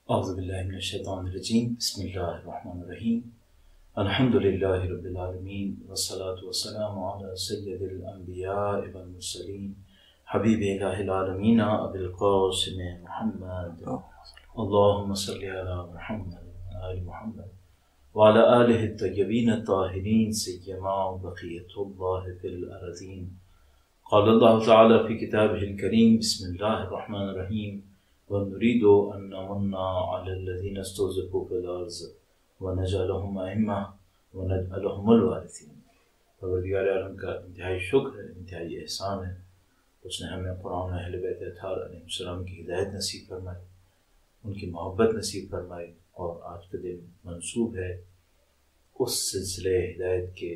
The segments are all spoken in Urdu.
اعوذ باللہ من الشیطان الرجیم، بسم اللہ الرحمن الرحیم، الحمد للہ رب العالمین، والصلاة والسلام علی سید الانبیاء والمرسلین، حبیب الہ العالمین ابی القاسم محمد، اللہم صلی علی محمد وعلی محمد وعلی آلہ الطیبین الطاہرین سیما بقیۃ اللہ فی الارضین۔ قال اللہ تعالی فی کتابہ الکریم، بسم اللہ الرحمن الرحیم، وَنُرِيدُ أَن نَّمُنَّ عَلَى الَّذِينَ اسْتُضْعِفُوا فِي الْأَرْضِ وَنَجْعَلَهُمْ أَئِمَّةً وَنَجْعَلَهُمُ الْوَارِثِينَ۔ پروردگار عالم کا انتہائی شکر ہے، انتہائی احسان ہے، اس نے ہمیں قرآن و اہل بیت اطہار علیہ السلام کی ہدایت نصیب فرمائی، ان کی محبت نصیب فرمائی، اور آج کا دن منسوب ہے اس سلسلہ ہدایت کے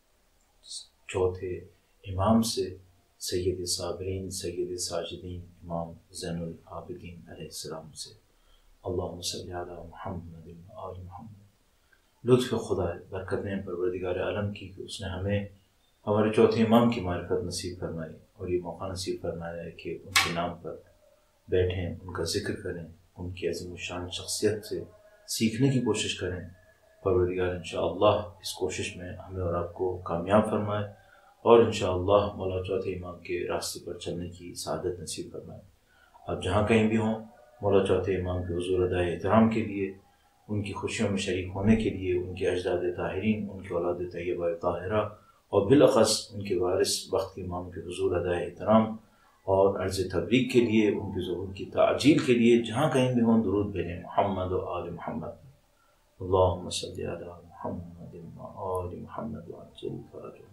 چوتھے امام سے، سید صابرین، سید ساجدین، امام زین العابدین علیہ السلام سے۔ اللہم صلی علی محمد وآل محمد۔ لطف خدا ہے، برکت ہے پروردگار عالم کی کہ اس نے ہمیں ہمارے چوتھے امام کی معرفت نصیب فرمائی، اور یہ موقع نصیب فرمایا ہے کہ ان کے نام پر بیٹھیں، ان کا ذکر کریں، ان کی عظیم الشان شخصیت سے سیکھنے کی کوشش کریں۔ پروردگار انشاءاللہ اس کوشش میں ہمیں اور آپ کو کامیاب فرمائے، اور انشاءاللہ مولا چوتھے امام کے راستے پر چلنے کی سعادت نصیب فرمائے۔ آپ جہاں کہیں بھی ہوں، مولا چوتھے امام کے حضور ادائے احترام کے لیے، ان کی خوشیوں میں شریک ہونے کے لیے، ان کے اجداد طاہرین، ان کے اولاد طیبہ طاہرہ، اور بالاخص ان کے وارث بخت امام کے حضور ادائے احترام اور عرض تبریک کے لیے، ان کے ظہور کی تعجیل کے لیے جہاں کہیں بھی ہوں درود بھیجیں، محمد و آل محمد، اللہم صلی علی محمد و آل محمد وعجل فرجهم۔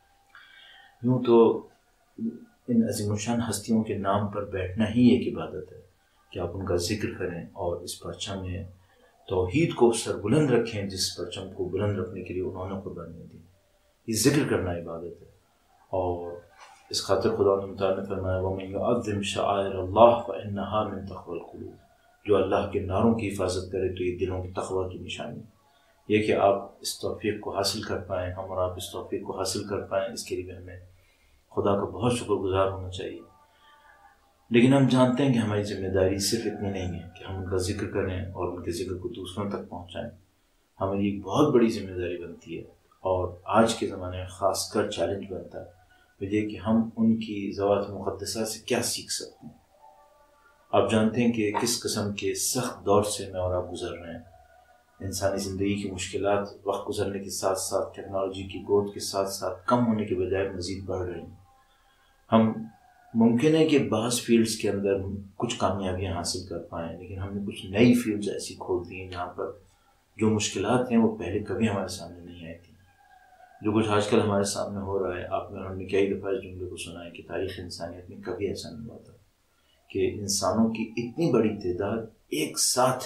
یوں تو ان عظیم الشان ہستیوں کے نام پر بیٹھنا ہی ایک عبادت ہے کہ آپ ان کا ذکر کریں اور اس پرچم میں توحید کو سربلند رکھیں، جس پرچم کو بلند رکھنے کے لیے انہوں نے قربانی دی۔ یہ ذکر کرنا عبادت ہے، اور اس خاطر خدا نے فرمایا وَمَن يُعَظِّمْ شَعَائِرَ اللَّهِ فَإِنَّهَا مِن تَقْوَى الْقُلُوبِ۔ جو اللہ کے نعروں کی حفاظت کرے تو یہ دلوں کی تقوی کی نشانی ہے۔ یہ کہ آپ اس توفیق کو حاصل کر پائیں، ہم اور آپ اس توفیق کو حاصل کر پائیں، اس کے لیے ہمیں خدا کا بہت شکر گزار ہونا چاہیے۔ لیکن ہم جانتے ہیں کہ ہماری ذمہ داری صرف اتنی نہیں ہے کہ ہم ان کا ذکر کریں اور ان کے ذکر کو دوسروں تک پہنچائیں، ہماری ایک بہت بڑی ذمہ داری بنتی ہے، اور آج کے زمانے میں خاص کر چیلنج بنتا ہے وہ یہ کہ ہم ان کی ذوات مقدسہ سے کیا سیکھ سکتے ہیں۔ آپ جانتے ہیں کہ کس قسم کے سخت دور سے میں اور آپ گزر رہے ہیں۔ انسانی زندگی کی مشکلات وقت گزرنے کے ساتھ ساتھ، ٹیکنالوجی کی گود کے ساتھ ساتھ کم ہونے کے بجائے مزید بڑھ رہی ہیں۔ ہم ممکن ہے کہ بعض فیلڈز کے اندر کچھ کامیابیاں حاصل کر پائیں، لیکن ہم نے کچھ نئی فیلڈز ایسی کھول دی ہیں جہاں پر جو مشکلات ہیں وہ پہلے کبھی ہمارے سامنے نہیں آئی تھیں۔ جو کچھ آج کل ہمارے سامنے ہو رہا ہے، آپ نے ہم نے کئی دفعہ اس جملے کو سنا ہے کہ تاریخ انسانیت میں کبھی ایسا نہیں ہوا تھا کہ انسانوں کی اتنی بڑی تعداد ایک ساتھ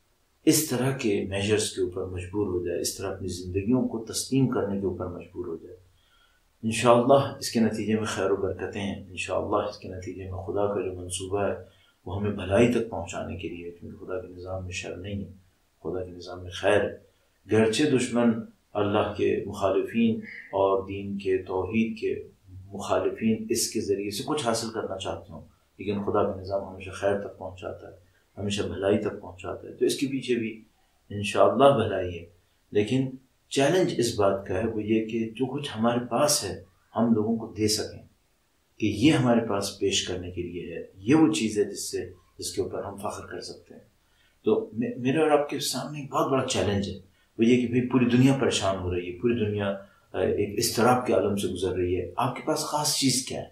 اس طرح کے میجرز کے اوپر مجبور ہو جائے، اس طرح اپنی زندگیوں کو تسلیم کرنے کے اوپر مجبور ہو جائے۔ انشاءاللہ اس کے نتیجے میں خیر و برکتیں ہیں، انشاءاللہ اس کے نتیجے میں خدا کا جو منصوبہ ہے وہ ہمیں بھلائی تک پہنچانے کے لیے، کیونکہ خدا کے نظام میں شر نہیں ہے، خدا کے نظام میں خیر ہے۔ گرچہ دشمن اللہ کے مخالفین اور دین کے توحید کے مخالفین اس کے ذریعے سے کچھ حاصل کرنا چاہتے ہوں، لیکن خدا کا نظام ہمیشہ خیر تک پہنچاتا ہے، ہمیشہ بھلائی تک پہنچاتا ہے، تو اس کے پیچھے بھی انشاءاللہ بھلائی ہے۔ لیکن چیلنج اس بات کا ہے وہ یہ کہ جو کچھ ہمارے پاس ہے ہم لوگوں کو دے سکیں، کہ یہ ہمارے پاس پیش کرنے کے لیے ہے، یہ وہ چیز ہے جس کے اوپر ہم فخر کر سکتے ہیں۔ تو میرے اور آپ کے سامنے ایک بہت بڑا چیلنج ہے، وہ یہ کہ بھئی پوری دنیا پریشان ہو رہی ہے، پوری دنیا ایک اضطراب کے عالم سے گزر رہی ہے۔ آپ کے پاس خاص چیز کیا ہے؟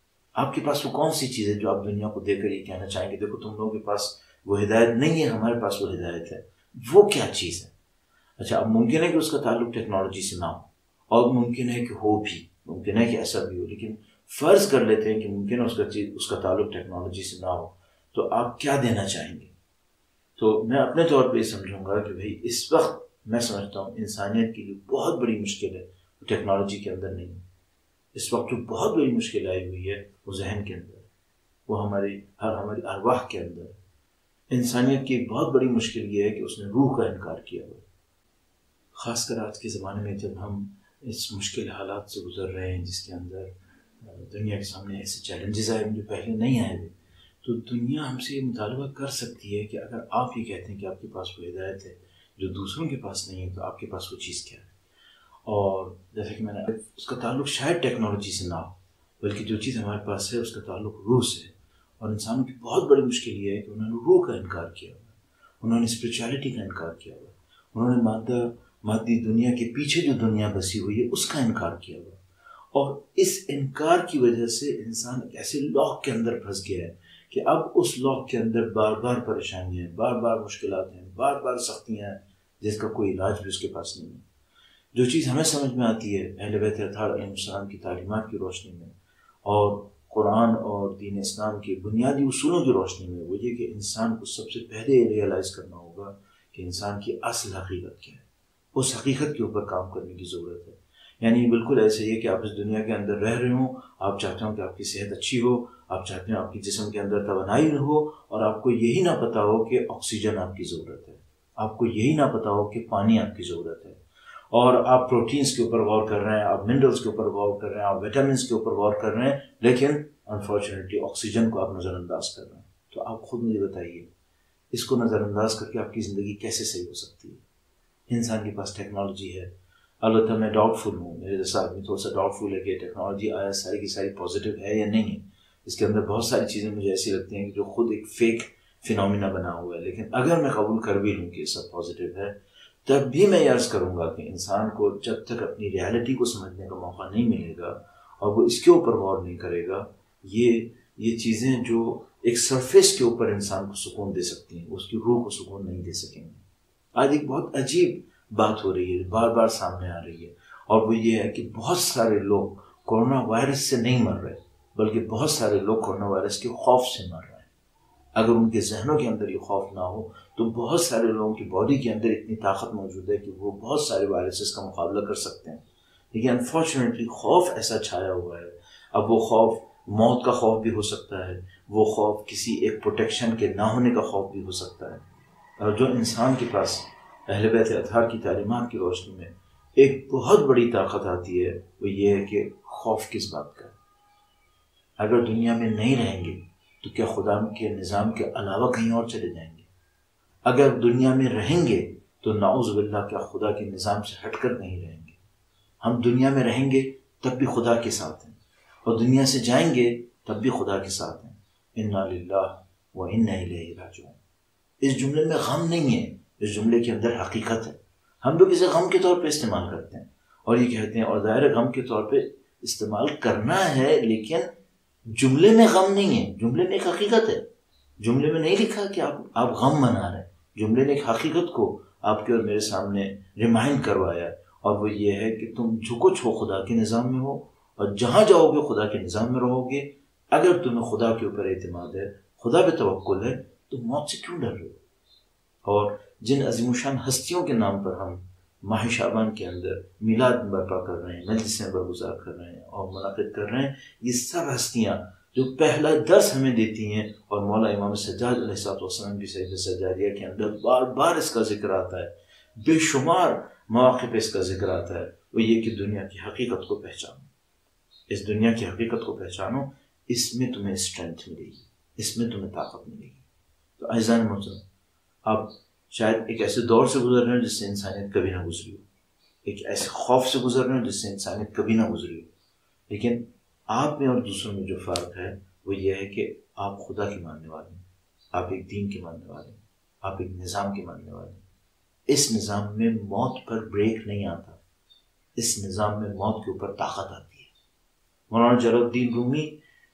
آپ کے پاس وہ کون سی چیز ہے جو آپ دنیا کو دے کر یہ کہنا چاہیں گے دیکھو تم لوگوں کے پاس وہ ہدایت نہیں ہے، ہمارے پاس وہ ہدایت ہے؟ وہ کیا چیز ہے؟ اچھا، اب ممکن ہے کہ اس کا تعلق ٹیکنالوجی سے نہ ہو، اور ممکن ہے کہ ہو بھی، ممکن ہے کہ ایسا بھی ہو، لیکن فرض کر لیتے ہیں کہ ممکن ہے اس کا تعلق ٹیکنالوجی سے نہ ہو، تو آپ کیا دینا چاہیں گے؟ تو میں اپنے طور پہ یہ سمجھوں گا کہ بھئی اس وقت میں سمجھتا ہوں انسانیت کی جو بہت بڑی مشکل ہے وہ ٹیکنالوجی کے اندر نہیں ہے۔ اس وقت جو بہت بڑی مشکل آئی ہوئی ہے وہ ذہن کے اندر ہے، وہ ہماری ارواح کے اندر ہے۔ انسانیت کی ایک بہت بڑی مشکل یہ ہے کہ اس نے روح کا انکار کیا ہوا ہے۔ خاص کر آج کے زمانے میں جب ہم اس مشکل حالات سے گزر رہے ہیں جس کے اندر دنیا کے سامنے ایسے چیلنجز آئے جو پہلے نہیں آئے ہوئے، تو دنیا ہم سے یہ مطالبہ کر سکتی ہے کہ اگر آپ یہ کہتے ہیں کہ آپ کے پاس وہ ہدایت ہے جو دوسروں کے پاس نہیں ہے، تو آپ کے پاس وہ چیز کیا ہے؟ اور جیسے کہ میں نے اس کا تعلق شاید ٹیکنالوجی سے نہ ہو، بلکہ جو چیز ہمارے پاس ہے اس کا تعلق روح سے ہے. اور انسانوں کی بہت بڑی مشکل یہ ہے کہ انہوں نے روح کا انکار کیا ہوا، انہوں نے اسپرچویلٹی کا انکار کیا ہوا، انہوں نے مادی دنیا کے پیچھے جو دنیا بسی ہوئی ہے اس کا انکار کیا ہوا. اور اس انکار کی وجہ سے انسان ایک ایسے لاک کے اندر پھنس گیا ہے کہ اب اس لاک کے اندر بار بار پریشانیاں ہیں، بار بار مشکلات ہیں، بار بار سختیاں ہیں، جس کا کوئی علاج بھی اس کے پاس نہیں ہے. جو چیز ہمیں سمجھ میں آتی ہے اہل بیت اطہار علیہ السلام کی تعلیمات کی روشنی میں اور قرآن اور دین اسلام کے بنیادی اصولوں کی روشنی میں، وہ یہ کہ انسان کو سب سے پہلے ریئلائز کرنا ہوگا کہ انسان کی اصل حقیقت کیا ہے. اس حقیقت کے اوپر کام کرنے کی ضرورت ہے. یعنی بالکل ایسے ہی ہے کہ آپ اس دنیا کے اندر رہ رہے ہوں، آپ چاہتے ہوں کہ آپ کی صحت اچھی ہو، آپ چاہتے ہیں آپ کی جسم کے اندر توانائی ہو، اور آپ کو یہی نہ پتا ہو کہ آکسیجن آپ کی ضرورت ہے، آپ کو یہی نہ پتا ہو کہ پانی آپ کی ضرورت ہے، اور آپ پروٹینز کے اوپر غور کر رہے ہیں، آپ منرلز کے اوپر غور کر رہے ہیں، آپ وٹامنز کے اوپر غور کر رہے ہیں، لیکن انفارچونیٹلی آکسیجن کو آپ نظر انداز کر رہے ہیں. تو آپ خود مجھے بتائیے اس کو نظر انداز کر کے آپ کی زندگی کیسے صحیح ہو سکتی ہے؟ انسان کے پاس ٹیکنالوجی ہے، البتہ میں ڈاؤٹ فل ہوں، میرے جیسا آدمی تھوڑا سا ڈاؤٹ فل ہے کہ ٹیکنالوجی آیا ساری کی ساری پازیٹیو ہے یا نہیں ہے. اس کے اندر بہت ساری چیزیں مجھے ایسی لگتی ہیں کہ جو خود ایک فیک فینومینا بنا ہوا ہے. لیکن اگر میں قبول کر بھی لوں کہ یہ سب پازیٹیو ہے، تب بھی میں یہ عرض کروں گا کہ انسان کو جب تک اپنی ریالٹی کو سمجھنے کا موقع نہیں ملے گا اور وہ اس کے اوپر غور نہیں کرے گا، یہ چیزیں جو ایک سرفیس کے اوپر انسان کو سکون دے سکتی ہیں، اس کی روح کو سکون نہیں دے سکیں گے. آج ایک بہت عجیب بات ہو رہی ہے، بار بار سامنے آ رہی ہے، اور وہ یہ ہے کہ بہت سارے لوگ کورونا وائرس سے نہیں مر رہے، بلکہ بہت سارے لوگ کورونا وائرس کے خوف سے مر رہے ہیں. اگر ان کے ذہنوں کے اندر یہ خوف نہ ہو تو بہت سارے لوگوں کی باڈی کے اندر اتنی طاقت موجود ہے کہ وہ بہت سارے وائرسز کا مقابلہ کر سکتے ہیں. لیکن انفارچونیٹلی خوف ایسا چھایا ہوا ہے. اب وہ خوف موت کا خوف بھی ہو سکتا ہے، وہ خوف کسی ایک پروٹیکشن کے نہ ہونے کا خوف بھی ہو سکتا ہے. اور جو انسان کے پاس اہل بیت اطہار کی تعلیمات کی روشنی میں ایک بہت بڑی طاقت آتی ہے، وہ یہ ہے کہ خوف کس بات کا ہے. اگر دنیا میں نہیں رہیں گے تو کیا خدا کے نظام کے علاوہ کہیں اور چلے جائیں گے؟ اگر دنیا میں رہیں گے تو نعوذ باللہ کیا خدا کے نظام سے ہٹ کر نہیں رہیں گے؟ ہم دنیا میں رہیں گے تب بھی خدا کے ساتھ ہیں، اور دنیا سے جائیں گے تب بھی خدا کے ساتھ ہیں. انا للہ و انا الیہ راجعون. اس جملے میں غم نہیں ہے، اس جملے کے اندر حقیقت ہے. ہم لوگ اسے غم کے طور پہ استعمال کرتے ہیں اور یہ کہتے ہیں، اور ظاہر غم کے طور پہ استعمال کرنا ہے، لیکن جملے میں غم نہیں ہے، جملے میں ایک حقیقت ہے. جملے میں نہیں لکھا کہ آپ غم منا رہے ہیں، جملے نے ایک حقیقت کو آپ کے اور میرے سامنے ریمائنڈ کروایا، اور وہ یہ ہے کہ تم جو کچھ ہو خدا کے نظام میں ہو، اور جہاں جاؤ گے خدا کے نظام میں رہو گے. اگر تمہیں خدا کے اوپر اعتماد ہے، خدا پہ توکل ہے، تو موت سے کیوں ڈر رہے ہو؟ اور جن عظیم الشان ہستیوں کے نام پر ہم ماہ شعبان کے اندر میلاد برپا کر رہے ہیں، مجلسیں برگزار کر رہے ہیں اور منعقد کر رہے ہیں، یہ سب ہستیاں جو پہلا درس ہمیں دیتی ہیں، اور مولا امام سجاد علیہ السلام کی صحیفہ سجادیہ کے اندر بار بار اس کا ذکر آتا ہے، بے شمار مواقع پہ اس کا ذکر آتا ہے، وہ یہ کہ دنیا کی حقیقت کو پہچانو. اس دنیا کی حقیقت کو پہچانو، اس میں تمہیں اسٹرینتھ ملے گی، اس میں تمہیں طاقت ملے گی. تو اعزائے محترم، آپ شاید ایک ایسے دور سے گزر رہے ہیں جس سے انسانیت کبھی نہ گزری ہو، ایک ایسے خوف سے گزر رہے ہیں جس سے انسانیت کبھی نہ گزری ہو. لیکن آپ میں اور دوسروں میں جو فرق ہے وہ یہ ہے کہ آپ خدا کے ماننے والے ہیں، آپ ایک دین کے ماننے والے ہیں، آپ ایک نظام کے ماننے والے ہیں. اس نظام میں موت پر بریک نہیں آتا، اس نظام میں موت کے اوپر طاقت آتی ہے. مولانا جلال الدین رومی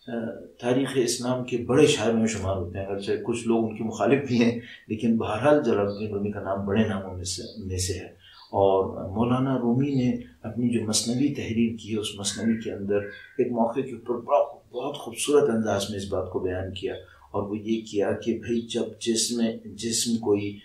تاریخ اسلام کے بڑے شاعر میں شمار ہوتے ہیں، اگرچہ کچھ لوگ ان کے مخالف بھی ہیں، لیکن بہرحال جلال الدین رومی کا نام بڑے ناموں میں سے ہے. اور مولانا رومی نے اپنی جو مثنوی تحریر کی ہے، اس مثنوی کے اندر ایک موقع کے اوپر بہت خوبصورت انداز میں اس بات کو بیان کیا، اور وہ یہ کیا کہ بھئی جب جسم کوئی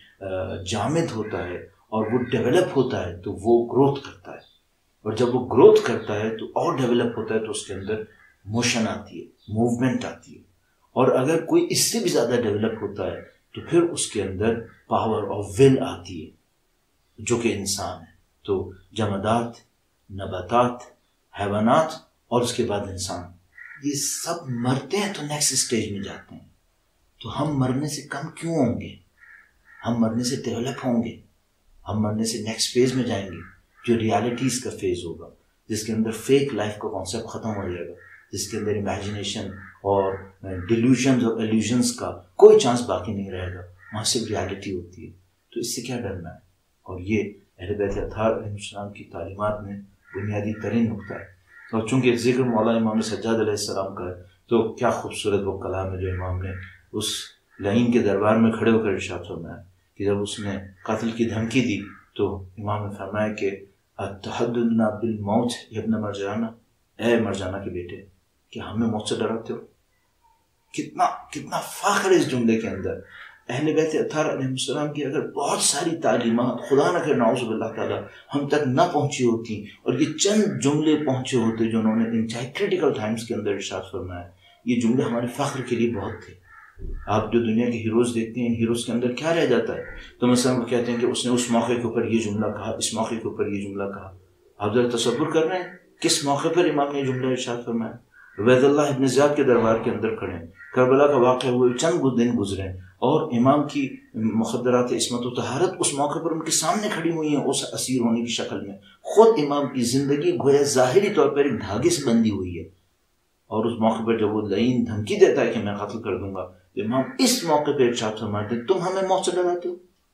جامد ہوتا ہے اور وہ ڈیولپ ہوتا ہے تو وہ گروتھ کرتا ہے، اور جب وہ گروتھ کرتا ہے تو اور ڈیولپ ہوتا ہے تو اس کے اندر موشن آتی ہے، موومنٹ آتی ہے. اور اگر کوئی اس سے بھی زیادہ ڈیولپ ہوتا ہے تو پھر اس کے اندر پاور آف ول آتی ہے، جو کہ انسان ہے. تو جمادات، نباتات، حیوانات اور اس کے بعد انسان، یہ سب مرتے ہیں تو نیکسٹ اسٹیج میں جاتے ہیں. تو ہم مرنے سے کم کیوں ہوں گے؟ ہم مرنے سے ڈیولپ ہوں گے، ہم مرنے سے نیکسٹ فیز میں جائیں گے، جو ریالٹیز کا فیز ہوگا، جس کے اندر فیک لائف کا کانسیپٹ ختم ہو جائے گا، جس کے اندر امیجنیشن اور ڈیلیوژنز اور ایلیوژنز کا کوئی چانس باقی نہیں رہے گا، وہاں صرف ریالٹی ہوتی ہے۔ تو اس سے کیا ڈرنا ہے؟ اور یہ اہل بیت اطہار علیہ السلام کی تعلیمات میں بنیادی ترین نقطہ ہے۔ اور چونکہ ذکر مولا امام سجاد علیہ السلام کا ہے تو کیا خوبصورت وہ کلام ہے جو امام نے اس لعین کے دربار میں کھڑے ہو کر ارشاد فرمایا کہ جب اس نے قتل کی دھمکی دی تو امام نے فرمایا کہ اتحدثنا بالموت یا ابن مرجانہ، اے مرجانہ کے بیٹے، کہ ہمیں موت سے ڈراتے ہو؟ کتنا فخر اس جملے کے اندر۔ اہل بیت اطہار علیہ السلام کی اگر بہت ساری تعلیمات خدا نہ کرے نعوذ باللہ تعالی ہم تک نہ پہنچی ہوتی اور یہ چند جملے پہنچے ہوتے جو انہوں نے انتہائی کریٹیکل ٹائمز کے اندر ارشاد فرمایا، یہ جملے ہمارے فخر کے لیے بہت تھے۔ آپ جو دنیا کے ہیروز دیکھتے ہیں، ان ہیروز کے اندر کیا رہ جاتا ہے؟ تو مثلا وہ کہتے ہیں کہ اس نے اس موقع کے اوپر یہ جملہ کہا، اس موقع کے اوپر یہ جملہ کہا۔ آپ ذرا تصور کر رہے ہیں کس موقع پر امام نے یہ جملہ ارشاد فرمایا؟ عبید اللہ ابن زیاد کے دربار کے اندر کھڑے ہیں، کربلا کا واقعہ ہوئے چند دن گزرے ہیں اور امام کی مخدرات عصمت و طہارت اس موقع پر ان کے سامنے کھڑی ہوئی ہیں اس اسیر ہونے کی شکل میں۔ خود امام کی زندگی گویا ظاہری طور پر ایک دھاگے سے بندھی ہوئی ہے، اور اس موقع پر جب وہ لعین دھمکی دیتا ہے کہ میں قتل کر دوں گا تو امام اس موقع پہ ارشاد فرماتے ہیں تم ہمیں موت سے ڈراتے ہو؟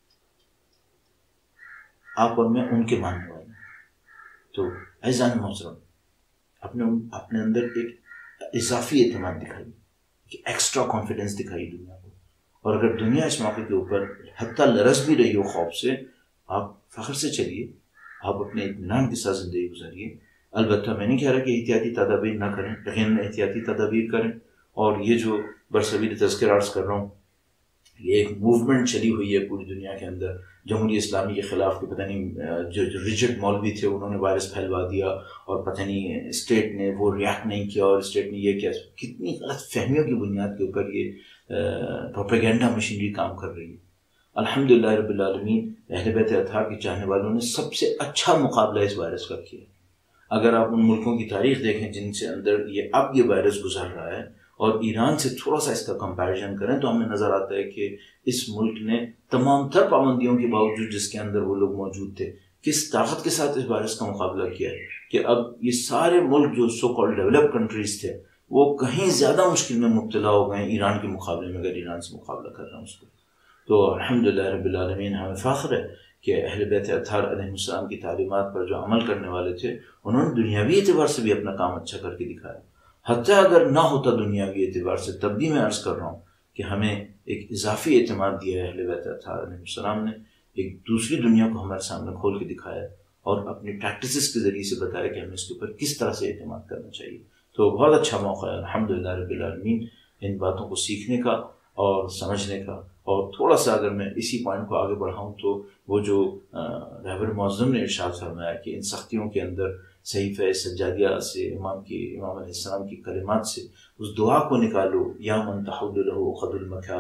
آپ اور میں ان کے ماننے والے ہیں۔ تو عزیزان محترم، اپنے اندر ایک اضافی اعتماد دکھائیے، کہ ایکسٹرا کانفیڈنس دکھائیے دنیا کو، اور اگر دنیا اس موقع کے اوپر حتیٰ لرز بھی رہی ہو خوف سے، آپ فخر سے چلیے، آپ اپنے اطمینان کے ساتھ زندگی گزاریے۔ البتہ میں نہیں کہہ رہا کہ احتیاطی تدابیر نہ کریں، یقیناً احتیاطی تدابیر کریں۔ اور یہ جو برصغیر تذکرہ عرض کر رہا ہوں، یہ ایک موومنٹ چلی ہوئی ہے پوری دنیا کے اندر جمہوری اسلامی کے خلاف، کہ پتہ نہیں جو ریجڈ مولوی تھے انہوں نے وائرس پھیلوا دیا اور پتہ نہیں اسٹیٹ نے وہ ریئیکٹ نہیں کیا، اور اسٹیٹ نے یہ کیا، کتنی غلط فہمیوں کی بنیاد کے اوپر یہ پروپیگنڈا مشینری کام کر رہی ہے۔ الحمدللہ رب العالمین، اہل بیت اطہار کے چاہنے والوں نے سب سے اچھا مقابلہ اس وائرس کا کیا۔ اگر آپ ان ملکوں کی تاریخ دیکھیں جن سے اندر یہ وائرس گزر رہا ہے اور ایران سے تھوڑا سا اس کا کمپیریزن کریں تو ہمیں نظر آتا ہے کہ اس ملک نے تمام تر پابندیوں کے باوجود جس کے اندر وہ لوگ موجود تھے، کس طاقت کے ساتھ اس وائرس کا مقابلہ کیا ہے کہ اب یہ سارے ملک جو سو کالڈ ڈیولپ کنٹریز تھے وہ کہیں زیادہ مشکل میں مبتلا ہو گئے ایران کے مقابلے میں، اگر ایران سے مقابلہ کر رہا ہوں اس کو۔ تو الحمدللہ رب العالمین، ہمیں فخر ہے کہ اہل بیت اطہار علیہ السلام کی تعلیمات پر جو عمل کرنے والے تھے انہوں نے دنیاوی اعتبار سے بھی اپنا کام اچھا کر کے دکھایا۔ حتیٰ اگر نہ ہوتا دنیاوی اعتبار سے، تب بھی میں عرض کر رہا ہوں کہ ہمیں ایک اضافی اعتماد دیا ہے اہل بیت اطہار علیہ السلام نے، ایک دوسری دنیا کو ہمارے سامنے کھول کے دکھایا اور اپنی پریکٹسز کے ذریعے سے بتایا کہ ہمیں اس کے اوپر کس طرح سے اعتماد کرنا چاہیے۔ تو بہت اچھا موقع ہے الحمدللہ رب العالمین ان باتوں کو سیکھنے کا اور سمجھنے کا۔ اور تھوڑا سا اگر میں اسی پوائنٹ کو آگے بڑھاؤں تو وہ جو رہبر معظم نے ارشاد فرمایا کہ ان سختیوں کے اندر صحیفہ سجادیہ سے امام علیہ السلام کی کلمات سے اس دعا کو نکالو، یا من تحول له عقد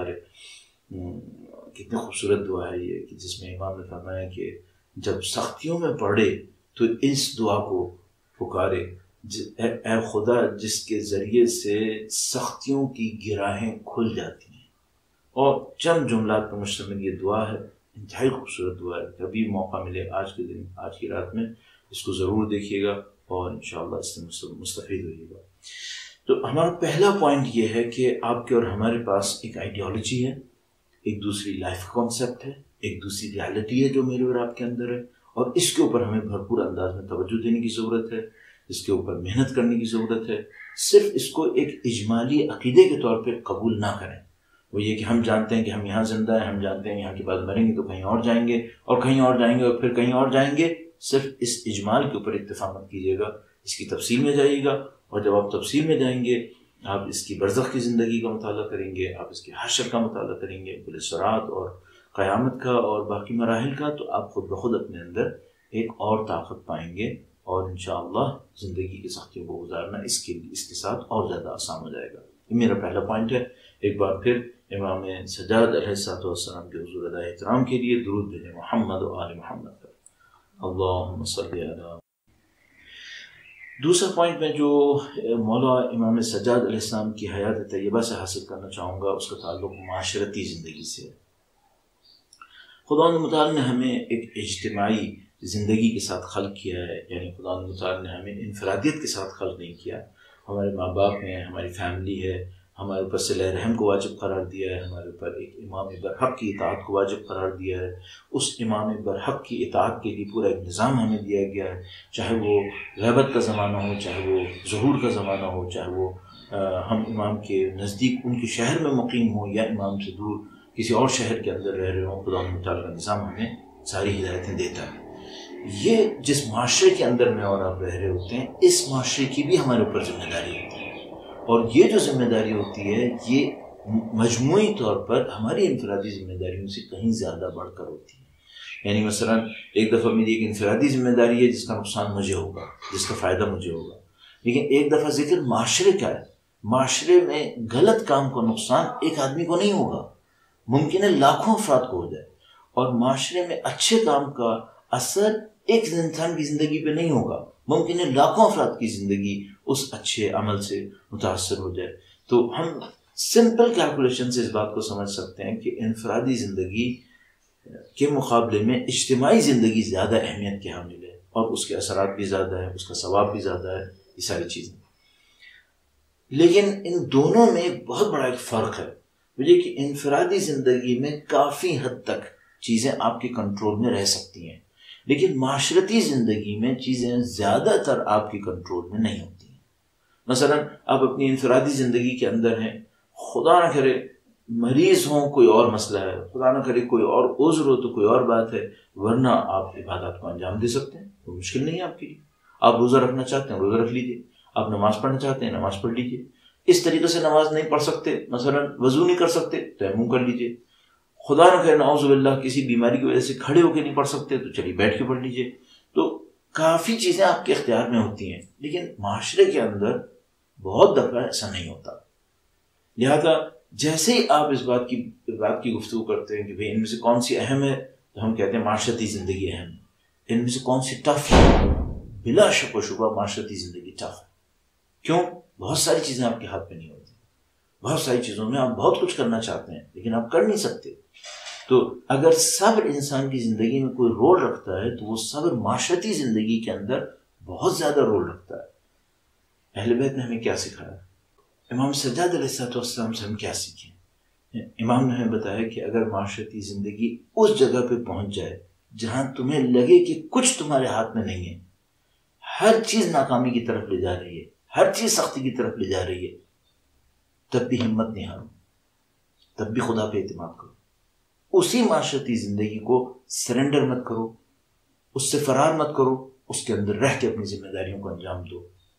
المکارم۔ کتنی خوبصورت دعا ہے یہ، کہ جس میں امام نے فرمایا کہ جب سختیوں میں پڑے تو اس دعا کو پکارے، اے خدا جس کے ذریعے سے سختیوں کی گراہیں کھل جاتی ہیں۔ اور چند جملات پر مشتمل یہ دعا ہے، انتہائی خوبصورت دعا ہے۔ کبھی موقع ملے آج کے دن، آج کی رات میں اس کو ضرور دیکھیے گا اور انشاءاللہ اس سے مستفید ہوئیے گا۔ تو ہمارا پہلا پوائنٹ یہ ہے کہ آپ کے اور ہمارے پاس ایک آئیڈیالوجی ہے، ایک دوسری لائف کانسیپٹ ہے، ایک دوسری ریالٹی ہے جو میرے اور آپ کے اندر ہے، اور اس کے اوپر ہمیں بھرپور انداز میں توجہ دینے کی ضرورت ہے، اس کے اوپر محنت کرنے کی ضرورت ہے۔ صرف اس کو ایک اجمالی عقیدے کے طور پہ قبول نہ کریں، وہ یہ کہ ہم جانتے ہیں کہ ہم یہاں زندہ ہیں، ہم جانتے ہیں یہاں کے بعد مریں گے تو کہیں اور جائیں گے، اور کہیں اور جائیں گے اور پھر کہیں اور جائیں گے۔ صرف اس اجمال کے اوپر اکتفا مت کیجیے گا، اس کی تفصیل میں جائیے گا، اور جب آپ تفصیل میں جائیں گے آپ اس کی برزخ کی زندگی کا مطالعہ کریں گے، آپ اس کے حشر کا مطالعہ کریں گے، پل صراط اور قیامت کا اور باقی مراحل کا، تو آپ خود بخود اپنے اندر ایک اور طاقت پائیں گے، اور انشاءاللہ زندگی کی سختیوں کو گزارنا اس کے ساتھ اور زیادہ آسان ہو جائے گا۔ یہ میرا پہلا پوائنٹ ہے۔ ایک بار پھر امام سجاد علیہ السلام کے حضور ادائے احترام کے لیے درود بھیجیں محمد و آل محمد۔ اللہم صلی علی دوسرا پوائنٹ میں جو مولا امام سجاد علیہ السلام کی حیات طیبہ سے حاصل کرنا چاہوں گا، اس کا تعلق معاشرتی زندگی سے ہے۔ خدا متعال نے ہمیں ایک اجتماعی زندگی کے ساتھ خلق کیا ہے، یعنی خدا متعال نے ہمیں انفرادیت کے ساتھ خلق نہیں کیا۔ ہمارے ماں باپ ہیں، ہماری فیملی ہے، ہمارے اوپر صلہ رحم کو واجب قرار دیا ہے، ہمارے اوپر ایک امام برحق کی اطاعت کو واجب قرار دیا ہے، اس امام برحق کی اطاعت کے لیے پورا ایک نظام ہمیں دیا گیا ہے، چاہے وہ غیبت کا زمانہ ہو، چاہے وہ ظہور کا زمانہ ہو، چاہے وہ ہم امام کے نزدیک ان کے شہر میں مقیم ہوں یا امام سے دور کسی اور شہر کے اندر رہ رہے ہوں، خدا متعال کا نظام ہمیں ساری ہدایتیں دیتا ہے۔ یہ جس معاشرے کے اندر میں اور آپ رہ رہے ہوتے ہیں، اس معاشرے کی بھی ہمارے اوپر ذمہ داری ہوتی ہے، اور یہ جو ذمہ داری ہوتی ہے یہ مجموعی طور پر ہماری انفرادی ذمہ داریوں سے کہیں زیادہ بڑھ کر ہوتی ہے۔ یعنی مثلا ایک دفعہ میری ایک انفرادی ذمہ داری ہے جس کا نقصان مجھے ہوگا، جس کا فائدہ مجھے ہوگا، لیکن ایک دفعہ ذکر معاشرے کا ہے۔ معاشرے میں غلط کام کا نقصان ایک آدمی کو نہیں ہوگا، ممکن ہے لاکھوں افراد کو ہو جائے، اور معاشرے میں اچھے کام کا اثر ایک انسان کی زندگی پہ نہیں ہوگا، ممکن ہے لاکھوں افراد کی زندگی اس اچھے عمل سے متاثر ہو جائے۔ تو ہم سمپل کیلکولیشن سے اس بات کو سمجھ سکتے ہیں کہ انفرادی زندگی کے مقابلے میں اجتماعی زندگی زیادہ اہمیت کے حامل ہے، اور اس کے اثرات بھی زیادہ ہیں، اس کا ثواب بھی زیادہ ہے، یہ ساری چیزیں۔ لیکن ان دونوں میں بہت بڑا ایک فرق ہے، مجھے کہ انفرادی زندگی میں کافی حد تک چیزیں آپ کے کنٹرول میں رہ سکتی ہیں، لیکن معاشرتی زندگی میں چیزیں زیادہ تر آپ کی کنٹرول میں نہیں ہوتی ہیں۔ مثلا آپ اپنی انفرادی زندگی کے اندر ہیں، خدا نہ کرے مریض ہوں، کوئی اور مسئلہ ہے، خدا نہ کرے کوئی اور عذر ہو تو کوئی اور بات ہے، ورنہ آپ عبادات کو انجام دے سکتے ہیں، کوئی مشکل نہیں ہے آپ کے لیے۔ آپ روزہ رکھنا چاہتے ہیں روزہ رکھ لیجیے، آپ نماز پڑھنا چاہتے ہیں نماز پڑھ لیجیے۔ اس طریقے سے نماز نہیں پڑھ سکتے، مثلا وضو نہیں کر سکتے، تیمم کر لیجیے۔ خدا نہ کرے نعوذ باللہ کسی بیماری کی وجہ سے کھڑے ہو کے نہیں پڑھ سکتے تو چلیے بیٹھ کے پڑھ لیجیے۔ تو کافی چیزیں آپ کے اختیار میں ہوتی ہیں، لیکن معاشرے کے اندر بہت دفعہ ایسا نہیں ہوتا۔ لہذا جیسے ہی آپ اس بات کی گفتگو کرتے ہیں کہ بھئی ان میں سے کون سی اہم ہے، تو ہم کہتے ہیں معاشرتی زندگی اہم ہے۔ ان میں سے کون سی ٹف ہے؟ بلا شک و شبہ معاشرتی زندگی ٹف ہے۔ کیوں؟ بہت ساری چیزیں آپ کے ہاتھ میں نہیں ہوتی، بہت ساری چیزوں میں آپ بہت کچھ کرنا چاہتے ہیں لیکن آپ کر نہیں سکتے۔ تو اگر صبر انسان کی زندگی میں کوئی رول رکھتا ہے تو وہ صبر معاشرتی زندگی کے اندر بہت زیادہ رول رکھتا ہے۔ اہل بیت نے ہمیں کیا سکھایا؟ امام سجاد علیہ السلام سے ہم کیا سیکھیں؟ امام نے ہمیں بتایا کہ اگر معاشرتی زندگی اس جگہ پہ پہنچ جائے جہاں تمہیں لگے کہ کچھ تمہارے ہاتھ میں نہیں ہے، ہر چیز ناکامی کی طرف لے جا رہی ہے، ہر چیز سختی کی طرف لے جا رہی ہے، تب بھی ہمت نہیں ہارو، تب بھی خدا پہ اعتماد کرو، اسی معاشرتی زندگی کو سرنڈر مت کرو، اس سے فرار مت کرو، اس کے اندر رہ کے اپنی ذمہ داریوں کو انجام دو۔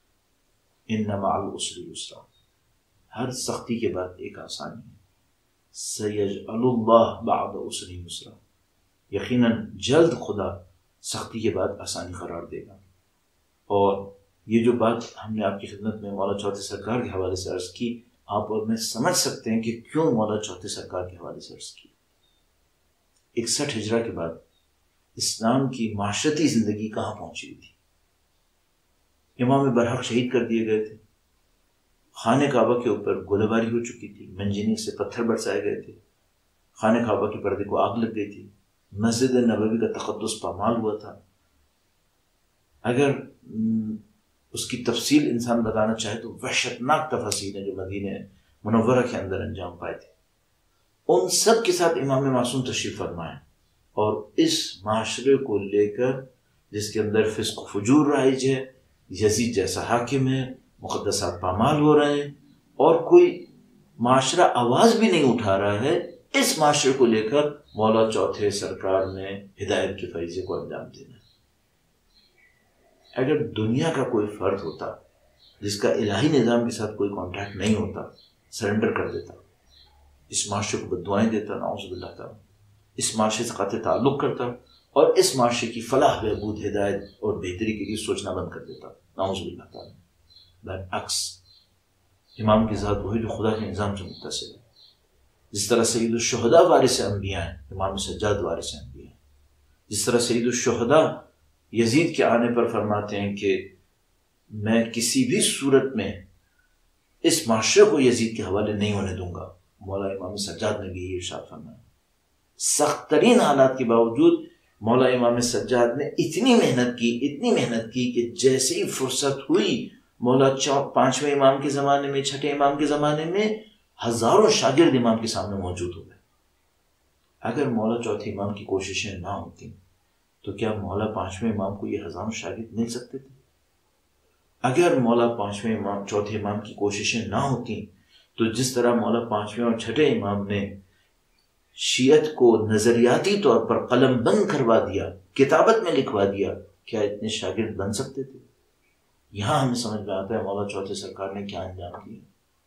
ان مع العسر یسرا، ہر سختی کے بعد ایک آسانی ہے۔ سیجعل اللہ بعد عسر یسرا، یقیناً جلد خدا سختی کے بعد آسانی قرار دے گا۔ اور یہ جو بات ہم نے آپ کی خدمت میں مولا چوتھے سرکار کے حوالے سے عرض کی، آپ اور میں سمجھ سکتے ہیں کہ کیوں مولا چوتھے سرکار کے حوالے سے عرض کی۔ 61 ہجرہ کے بعد اسلام کی معاشرتی زندگی کہاں پہنچی ہوئی تھی؟ امام برحق شہید کر دیے گئے تھے، خانہ کعبہ کے اوپر گولہ باری ہو چکی تھی، منجنیق سے پتھر برسائے گئے تھے، خانہ کعبہ کے پردے کو آگ لگ گئی تھی، مسجد نبوی کا تقدس پامال ہوا تھا۔ اگر اس کی تفصیل انسان بتانا چاہے تو وحشتناک تفاصیل ہیں جو مدینہ منورہ کے اندر انجام پائے تھے۔ ان سب کے ساتھ امام معصوم تشریف فرمائے، اور اس معاشرے کو لے کر جس کے اندر فسق و فجور رائج ہے، یزید جیسا حاکم ہے، مقدسات پامال ہو رہے ہیں، اور کوئی معاشرہ آواز بھی نہیں اٹھا رہا ہے، اس معاشرے کو لے کر مولا چوتھے سرکار نے ہدایت کے فریضے کو انجام دینا۔ اگر دنیا کا کوئی فرد ہوتا جس کا الہی نظام کے ساتھ کوئی کانٹیکٹ نہیں ہوتا، سرنڈر کر دیتا، اس معاشرے کو بددعائیں دیتا، نعوذ باللہ تعالیٰ، اس معاشرے سے قطع تعلق کرتا، اور اس معاشرے کی فلاح بہبود، ہدایت اور بہتری کے لیے سوچنا بند کر دیتا، نعوذ باللہ تعالیٰ۔ برعکس امام کی ذات وہی جو خدا کے نظام سے متصل ہے۔ جس طرح سید الشہداء وارث انبیاء ہیں، امام سجاد وارث انبیاء ہیں۔ جس طرح سید الشہداء یزید کے آنے پر فرماتے ہیں کہ میں کسی بھی صورت میں اس معاشرے کو یزید کے حوالے نہیں ہونے دوں گا۔ مولا امام سجاد نے بھی یہ ارشاد فرمایا۔ سخت ترین حالات کے باوجود مولا امام سجاد نے اتنی محنت کی کہ جیسے ہی فرصت ہوئی مولا پانچویں امام کے زمانے میں، چھٹے امام کے زمانے میں ہزاروں شاگرد امام کے سامنے موجود ہو گئے۔ اگر مولا چوتھے امام کی کوششیں نہ ہوتی تو کیا مولا پانچویں امام کو یہ ہزاروں شاگرد مل سکتے تھے؟ اگر مولا پانچویں امام چوتھے امام کی کوششیں نہ ہوتی تو جس طرح مولا پانچویں اور چھٹے امام نے شیعت کو نظریاتی طور پر قلم بند کروا دیا، کتابت میں لکھوا دیا، کیا اتنے شاگرد بن سکتے تھے؟ یہاں ہمیں سمجھ میں آتا ہے مولا چوتھے سرکار نے کیا انجام دیا۔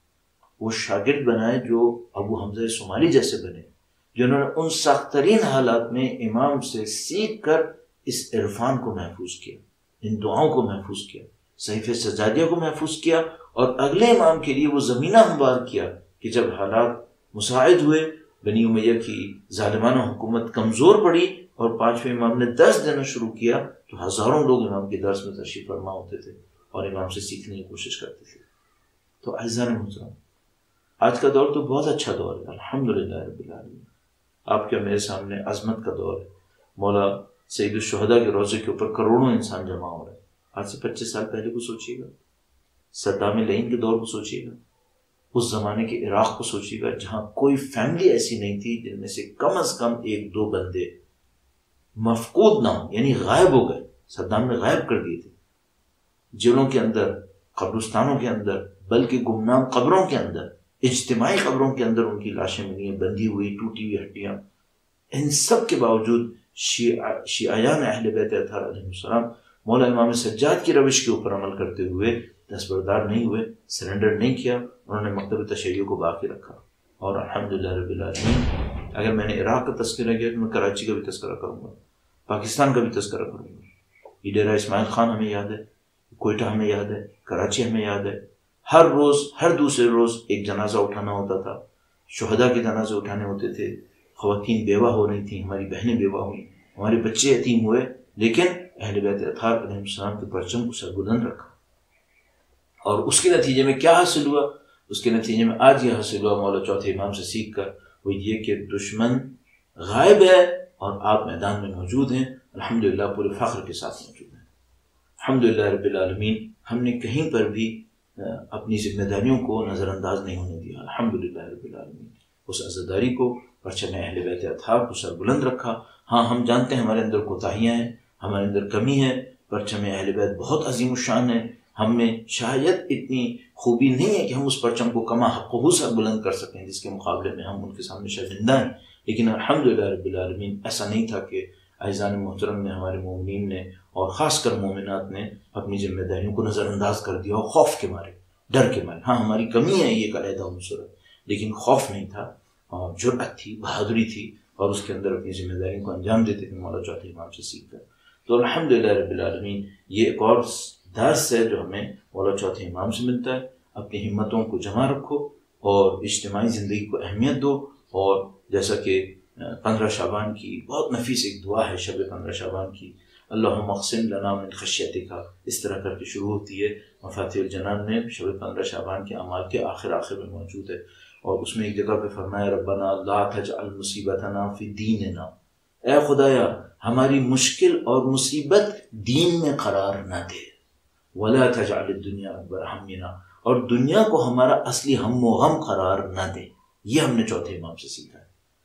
وہ شاگرد بنائے جو ابو حمزہ صومالی جیسے بنے، جنہوں نے ان سخت ترین حالات میں امام سے سیکھ کر اس عرفان کو محفوظ کیا، ان دعاؤں کو محفوظ کیا، صحیفہ سجادیہ کو محفوظ کیا، اور اگلے امام کے لیے وہ زمینہ ہموار کیا کہ جب حالات مساعد ہوئے، بنی امیہ کی ظالمانہ حکومت کمزور پڑی اور پانچویں امام نے درس دینا شروع کیا تو ہزاروں لوگ امام کے درس میں تشریف فرما ہوتے تھے اور امام سے سیکھنے کی کوشش کرتے تھے۔ تو اعزائے محترم، آج کا دور تو بہت اچھا دور ہے، الحمدللہ رب العالمین۔ آپ کے میرے سامنے عظمت کا دور ہے۔ مولا سید الشہداء کے روضے کے اوپر کروڑوں انسان جمع ہو رہے ہیں۔ آج سے 25 سال پہلے کو سوچیے گا، صدام لعین کے دور کو سوچیے گا، اس زمانے کے عراق کو سوچیے گا جہاں کوئی فیملی ایسی نہیں تھی جن میں سے کم از کم 1-2 بندے مفقود نہ ہوں، یعنی غائب ہو گئے، صدام نے غائب کر دیے تھے، جیلوں کے اندر، قبرستانوں کے اندر، بلکہ گمنام قبروں کے اندر، اجتماعی قبروں کے اندر ان کی لاشیں ملی ہیں، بندھی ہوئی، ٹوٹی ہوئی ہڈیاں۔ ان سب کے باوجود شیعیان اہل بیت اطہار علیہ السلام مولا امام سجاد کی روش کے اوپر عمل کرتے ہوئے دستبردار نہیں ہوئے، سرنڈر نہیں کیا، انہوں نے مکتب تشیع کو باقی رکھا۔ اور الحمدللہ رب العالمین، اگر میں نے عراق کا تذکرہ کیا تو میں کراچی کا بھی تذکرہ کروں گا، پاکستان کا بھی تذکرہ کروں گا۔ یہ ڈیرہ اسماعیل خان ہمیں یاد ہے، کوئٹہ ہمیں یاد ہے، کراچی ہمیں یاد ہے۔ ہر روز، ہر دوسرے روز ایک جنازہ اٹھانا ہوتا تھا، شہداء کے جنازے اٹھانے ہوتے تھے، خواتین بیوہ ہو رہی تھیں، ہماری بہنیں بیوہ ہوئیں، ہمارے بچے یتیم ہوئے، لیکن اہل بیت اطہار علیہ السلام کے پرچم کو سربلند رکھا۔ اور اس کے نتیجے میں کیا حاصل ہوا؟ اس کے نتیجے میں آج یہ حاصل ہوا مولا چوتھے امام سے سیکھ کر، وہ یہ کہ دشمن غائب ہے اور آپ میدان میں موجود ہیں، الحمدللہ پورے فخر کے ساتھ موجود ہیں۔ الحمدللہ رب العالمین، ہم نے کہیں پر بھی اپنی ذمہ داریوں کو نظر انداز نہیں ہونے دیا، الحمدللہ رب العالمین۔ اس عزاداری کو، پرچم اہل بیت اطہار کو سربلند رکھا۔ ہاں، ہم جانتے ہیں ہمارے اندر کوتاہیاں ہیں، ہمارے اندر کمی ہے، پرچم اہل بیت بہت عظیم الشان ہے، ہم میں شاید اتنی خوبی نہیں ہے کہ ہم اس پرچم کو کما حقہ سربلند کر سکیں جس کے مقابلے میں ہم ان کے سامنے شرمندہ ہیں، لیکن الحمدللہ رب العالمین ایسا نہیں تھا کہ اعزان محترم نے، ہمارے مومنین نے اور خاص کر مومنات نے اپنی ذمہ داریوں کو نظر انداز کر دیا، اور خوف کے مارے، ڈر کے مارے۔ ہاں، ہماری کمی ہے یہ ایک علیحدہ عنصر ہے، لیکن خوف نہیں تھا، اور جرأت تھی، بہادری تھی، اور اس کے اندر اپنی ذمہ داریوں کو انجام دیتے تھے مولا چوتھے امام سے سیکھ کر۔ تو الحمدللہ رب العالمین، یہ ایک اور درس ہے جو ہمیں مولا چوتھے امام سے ملتا ہے۔ اپنی ہمتوں کو جمع رکھو اور اجتماعی زندگی کو اہمیت دو، اور جیسا کہ 15 شعبان کی بہت نفیس ایک دعا ہے، شب 15 شعبان کی، اللہم اقسم لنا من خشیتک، اس طرح کر کے شروع ہوتی ہے۔ مفاتیح الجنان میں شب 15 شعبان کے اعمال کے آخر میں موجود ہے، اور اس میں ایک جگہ پہ فرمایا ربنا لا تجعل مصیبتنا فی دیننا، اے خدایا ہماری مشکل اور مصیبت دین میں قرار نہ دے، ولا تجعل الدنیا اکبر ہمنا، اور دنیا کو ہمارا اصلی ہم و غم قرار نہ دے۔ یہ ہم نے چوتھے امام سے سیکھا ہے۔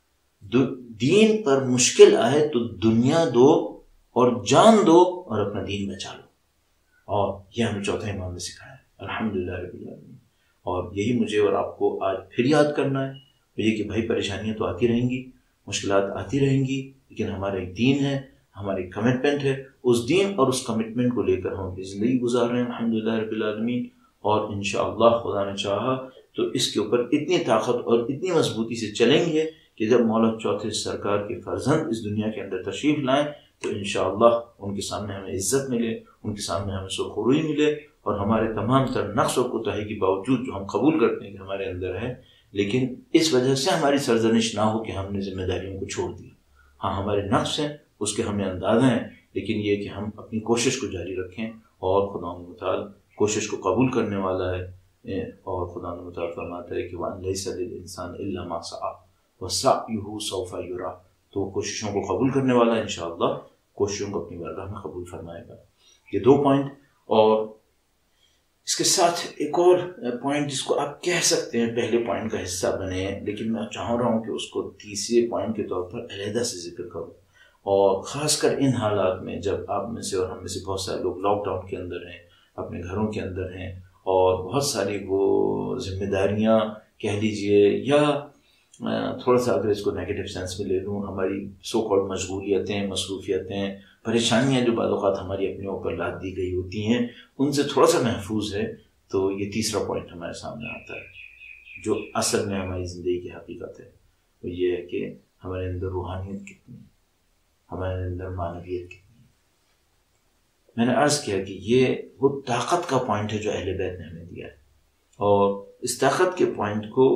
دین پر مشکل آئے تو دنیا دو اور جان دو اور اپنا دین بچا لو، اور یہ ہمیں چوتھے امام نے سکھایا ہے، الحمدللہ رب العالمین۔ اور یہی مجھے اور آپ کو آج پھر یاد کرنا ہے، یہ کہ بھائی پریشانیاں تو آتی رہیں گی، مشکلات آتی رہیں گی، لیکن ہمارا ایک دین ہے، ہماری کمٹمنٹ ہے، اس دین اور اس کمٹمنٹ کو لے کر ہم اپنی زندگی گزار رہے ہیں الحمدللہ رب العالمین۔ اور انشاءاللہ خدا نے چاہا تو اس کے اوپر اتنی طاقت اور اتنی مضبوطی سے چلیں گے کہ جب مولا چوتھے سرکار کے فرزند اس دنیا کے اندر تشریف لائیں تو انشاءاللہ ان کے سامنے ہمیں عزت ملے، ان کے سامنے ہمیں سرخروئی ملے، اور ہمارے تمام تر نقص و کوتاہی کے باوجود جو ہم قبول کرتے ہیں کہ ہمارے اندر ہے، لیکن اس وجہ سے ہماری سرزنش نہ ہو کہ ہم نے ذمہ داریوں کو چھوڑ دیا۔ ہاں، ہمارے نقص ہیں، اس کے ہمیں اندازہ ہیں، لیکن یہ کہ ہم اپنی کوشش کو جاری رکھیں اور خدا متعال کوشش کو قبول کرنے والا ہے، اور خدا متعال فرماتا ہے کہ وَأَن لَيْسَ لِلْإِنسَانِ إِلَّا مَا سَعَىٰ وَسَعْيُهُ سَوْفَ يُرَىٰ، تو وہ کوششوں کو قبول کرنے والا ہے، انشاءاللہ کوششوں کو اپنی بارگاہ میں قبول فرمائے گا۔ یہ 2 پوائنٹ، اور اس کے ساتھ ایک اور پوائنٹ جس کو آپ کہہ سکتے ہیں پہلے پوائنٹ کا حصہ بنے، لیکن میں چاہ رہا ہوں کہ اس کو تیسرے پوائنٹ کے طور پر علیحدہ سے ذکر کروں، اور خاص کر ان حالات میں جب آپ میں سے اور ہم میں سے بہت سارے لوگ لاک ڈاؤن کے اندر ہیں، اپنے گھروں کے اندر ہیں، اور بہت ساری وہ ذمہ داریاں کہہ لیجئے، یا تھوڑا سا اگر اس کو نیگیٹو سینس میں لے لوں، ہماری سو کالڈ مشغولیتیں، مصروفیتیں، پریشانیاں جو بعض اوقات ہماری اپنے اوپر لاد دی گئی ہوتی ہیں، ان سے تھوڑا سا محفوظ ہے، تو یہ تیسرا پوائنٹ ہمارے سامنے آتا ہے جو اصل میں ہماری زندگی کی حقیقت ہے۔ وہ یہ ہے کہ ہمارے اندر روحانیت کتنی ہے، ہمارے اندر معنویت کتنی ہے۔ میں نے عرض کیا کہ یہ وہ طاقت کا پوائنٹ ہے جو اہل بیت نے ہمیں دیا ہے، اور اس طاقت کے پوائنٹ کو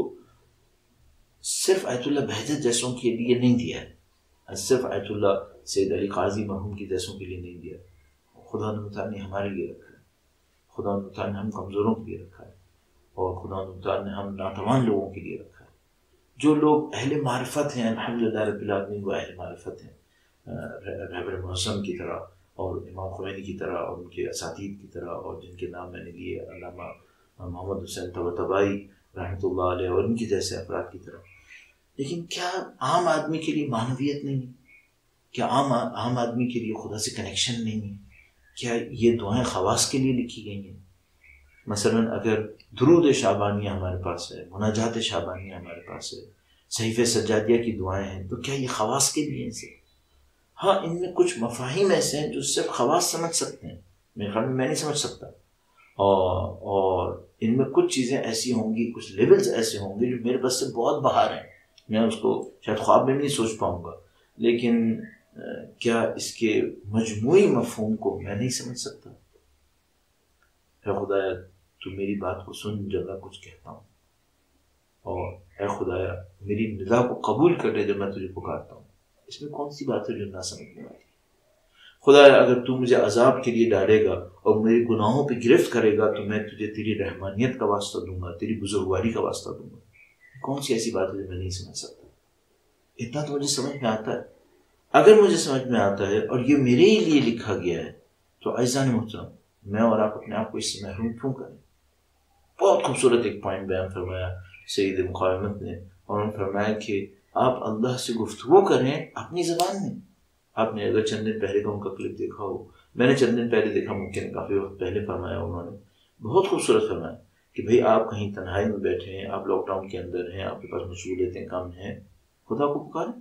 صرف آیت اللہ بہجت جیسوں کے لیے نہیں دیا ہے، صرف آیت اللہ سید علی قاضی مرحوم کی جیسوں کے لیے نہیں دیا، خدا متعال نے ہمارے لیے رکھا ہے، خدا متعال نے ہم کمزوروں کے لیے رکھا ہے، اور خدا متعال نے ہم ناتوان لوگوں کے لیے رکھا ہے۔ جو لوگ اہل معرفت ہیں، الحمدللہ رب العالمین وہ اہل معرفت ہیں، رہبر معظم کی طرح اور امام خمینی کی طرح اور ان کے اساتید کی طرح، اور جن کے نام میں نے لیے علامہ محمد حسین طباطبائی رحمۃ اللہ علیہ اور ان کے جیسے افراد کی طرح۔ لیکن کیا عام آدمی کے لیے معنویت نہیں ہے؟ کیا عام آدمی کے لیے خدا سے کنیکشن نہیں ہے؟ کیا یہ دعائیں خواص کے لیے لکھی گئی ہیں؟ مثلا اگر درود شعبانیہ ہمارے پاس ہے، مناجات شعبانیہ ہمارے پاس ہے، صحیفہ سجادیہ کی دعائیں ہیں، تو کیا یہ خواص کے لیے ہیں صرف؟ ہاں، ان میں کچھ مفاہیم ایسے ہیں جو صرف خواص سمجھ سکتے ہیں، میرے خیال میں نہیں سمجھ سکتا، اور ان میں کچھ چیزیں ایسی ہوں گی، کچھ لیولز ایسے ہوں گے جو میرے پاس سے بہت باہر ہیں، میں اس کو شاید خواب میں نہیں سوچ پاؤں گا، لیکن کیا اس کے مجموعی مفہوم کو میں نہیں سمجھ سکتا؟ اے خدایا تو میری بات کو سن جب میں کچھ کہتا ہوں، اور اے خدایا میری ندا کو قبول کر لے جب میں تجھے پکارتا ہوں۔ اس میں کون سی بات ہے جو نہ سمجھنے والی؟ خدایا اگر تو مجھے عذاب کے لیے ڈالے گا اور میری گناہوں پہ گرفت کرے گا تو میں تجھے تیری رحمانیت کا واسطہ دوں گا، تیری بزرگواری کا واسطہ دوں گا۔ کون سی ایسی بات ہے جو میں نہیں سمجھ سکتا؟ اتنا تو مجھے سمجھ میں آتا ہے۔ اگر مجھے سمجھ میں آتا ہے اور یہ میرے ہی لیے لکھا گیا ہے تو عزیزان محترم، میں اور آپ اپنے آپ کو اس سے محروم کیوں کریں؟ بہت خوبصورت ایک پوائنٹ بیان فرمایا سید مقامت نے، اور انہوں نے فرمایا کہ آپ اللہ سے گفتگو کریں اپنی زبان میں۔ آپ نے اگر چند دن پہلے کا ان کا کلپ دیکھا ہو، میں نے چند دن پہلے دیکھا، ممکن ہے کافی وقت پہلے فرمایا انہوں نے، بہت خوبصورت فرمایا کہ بھئی آپ کہیں تنہائی میں بیٹھے ہیں، آپ لاک ڈاؤن کے اندر ہیں، آپ کے پاس مشغولیتیں کم ہیں، خدا کو پکاریں۔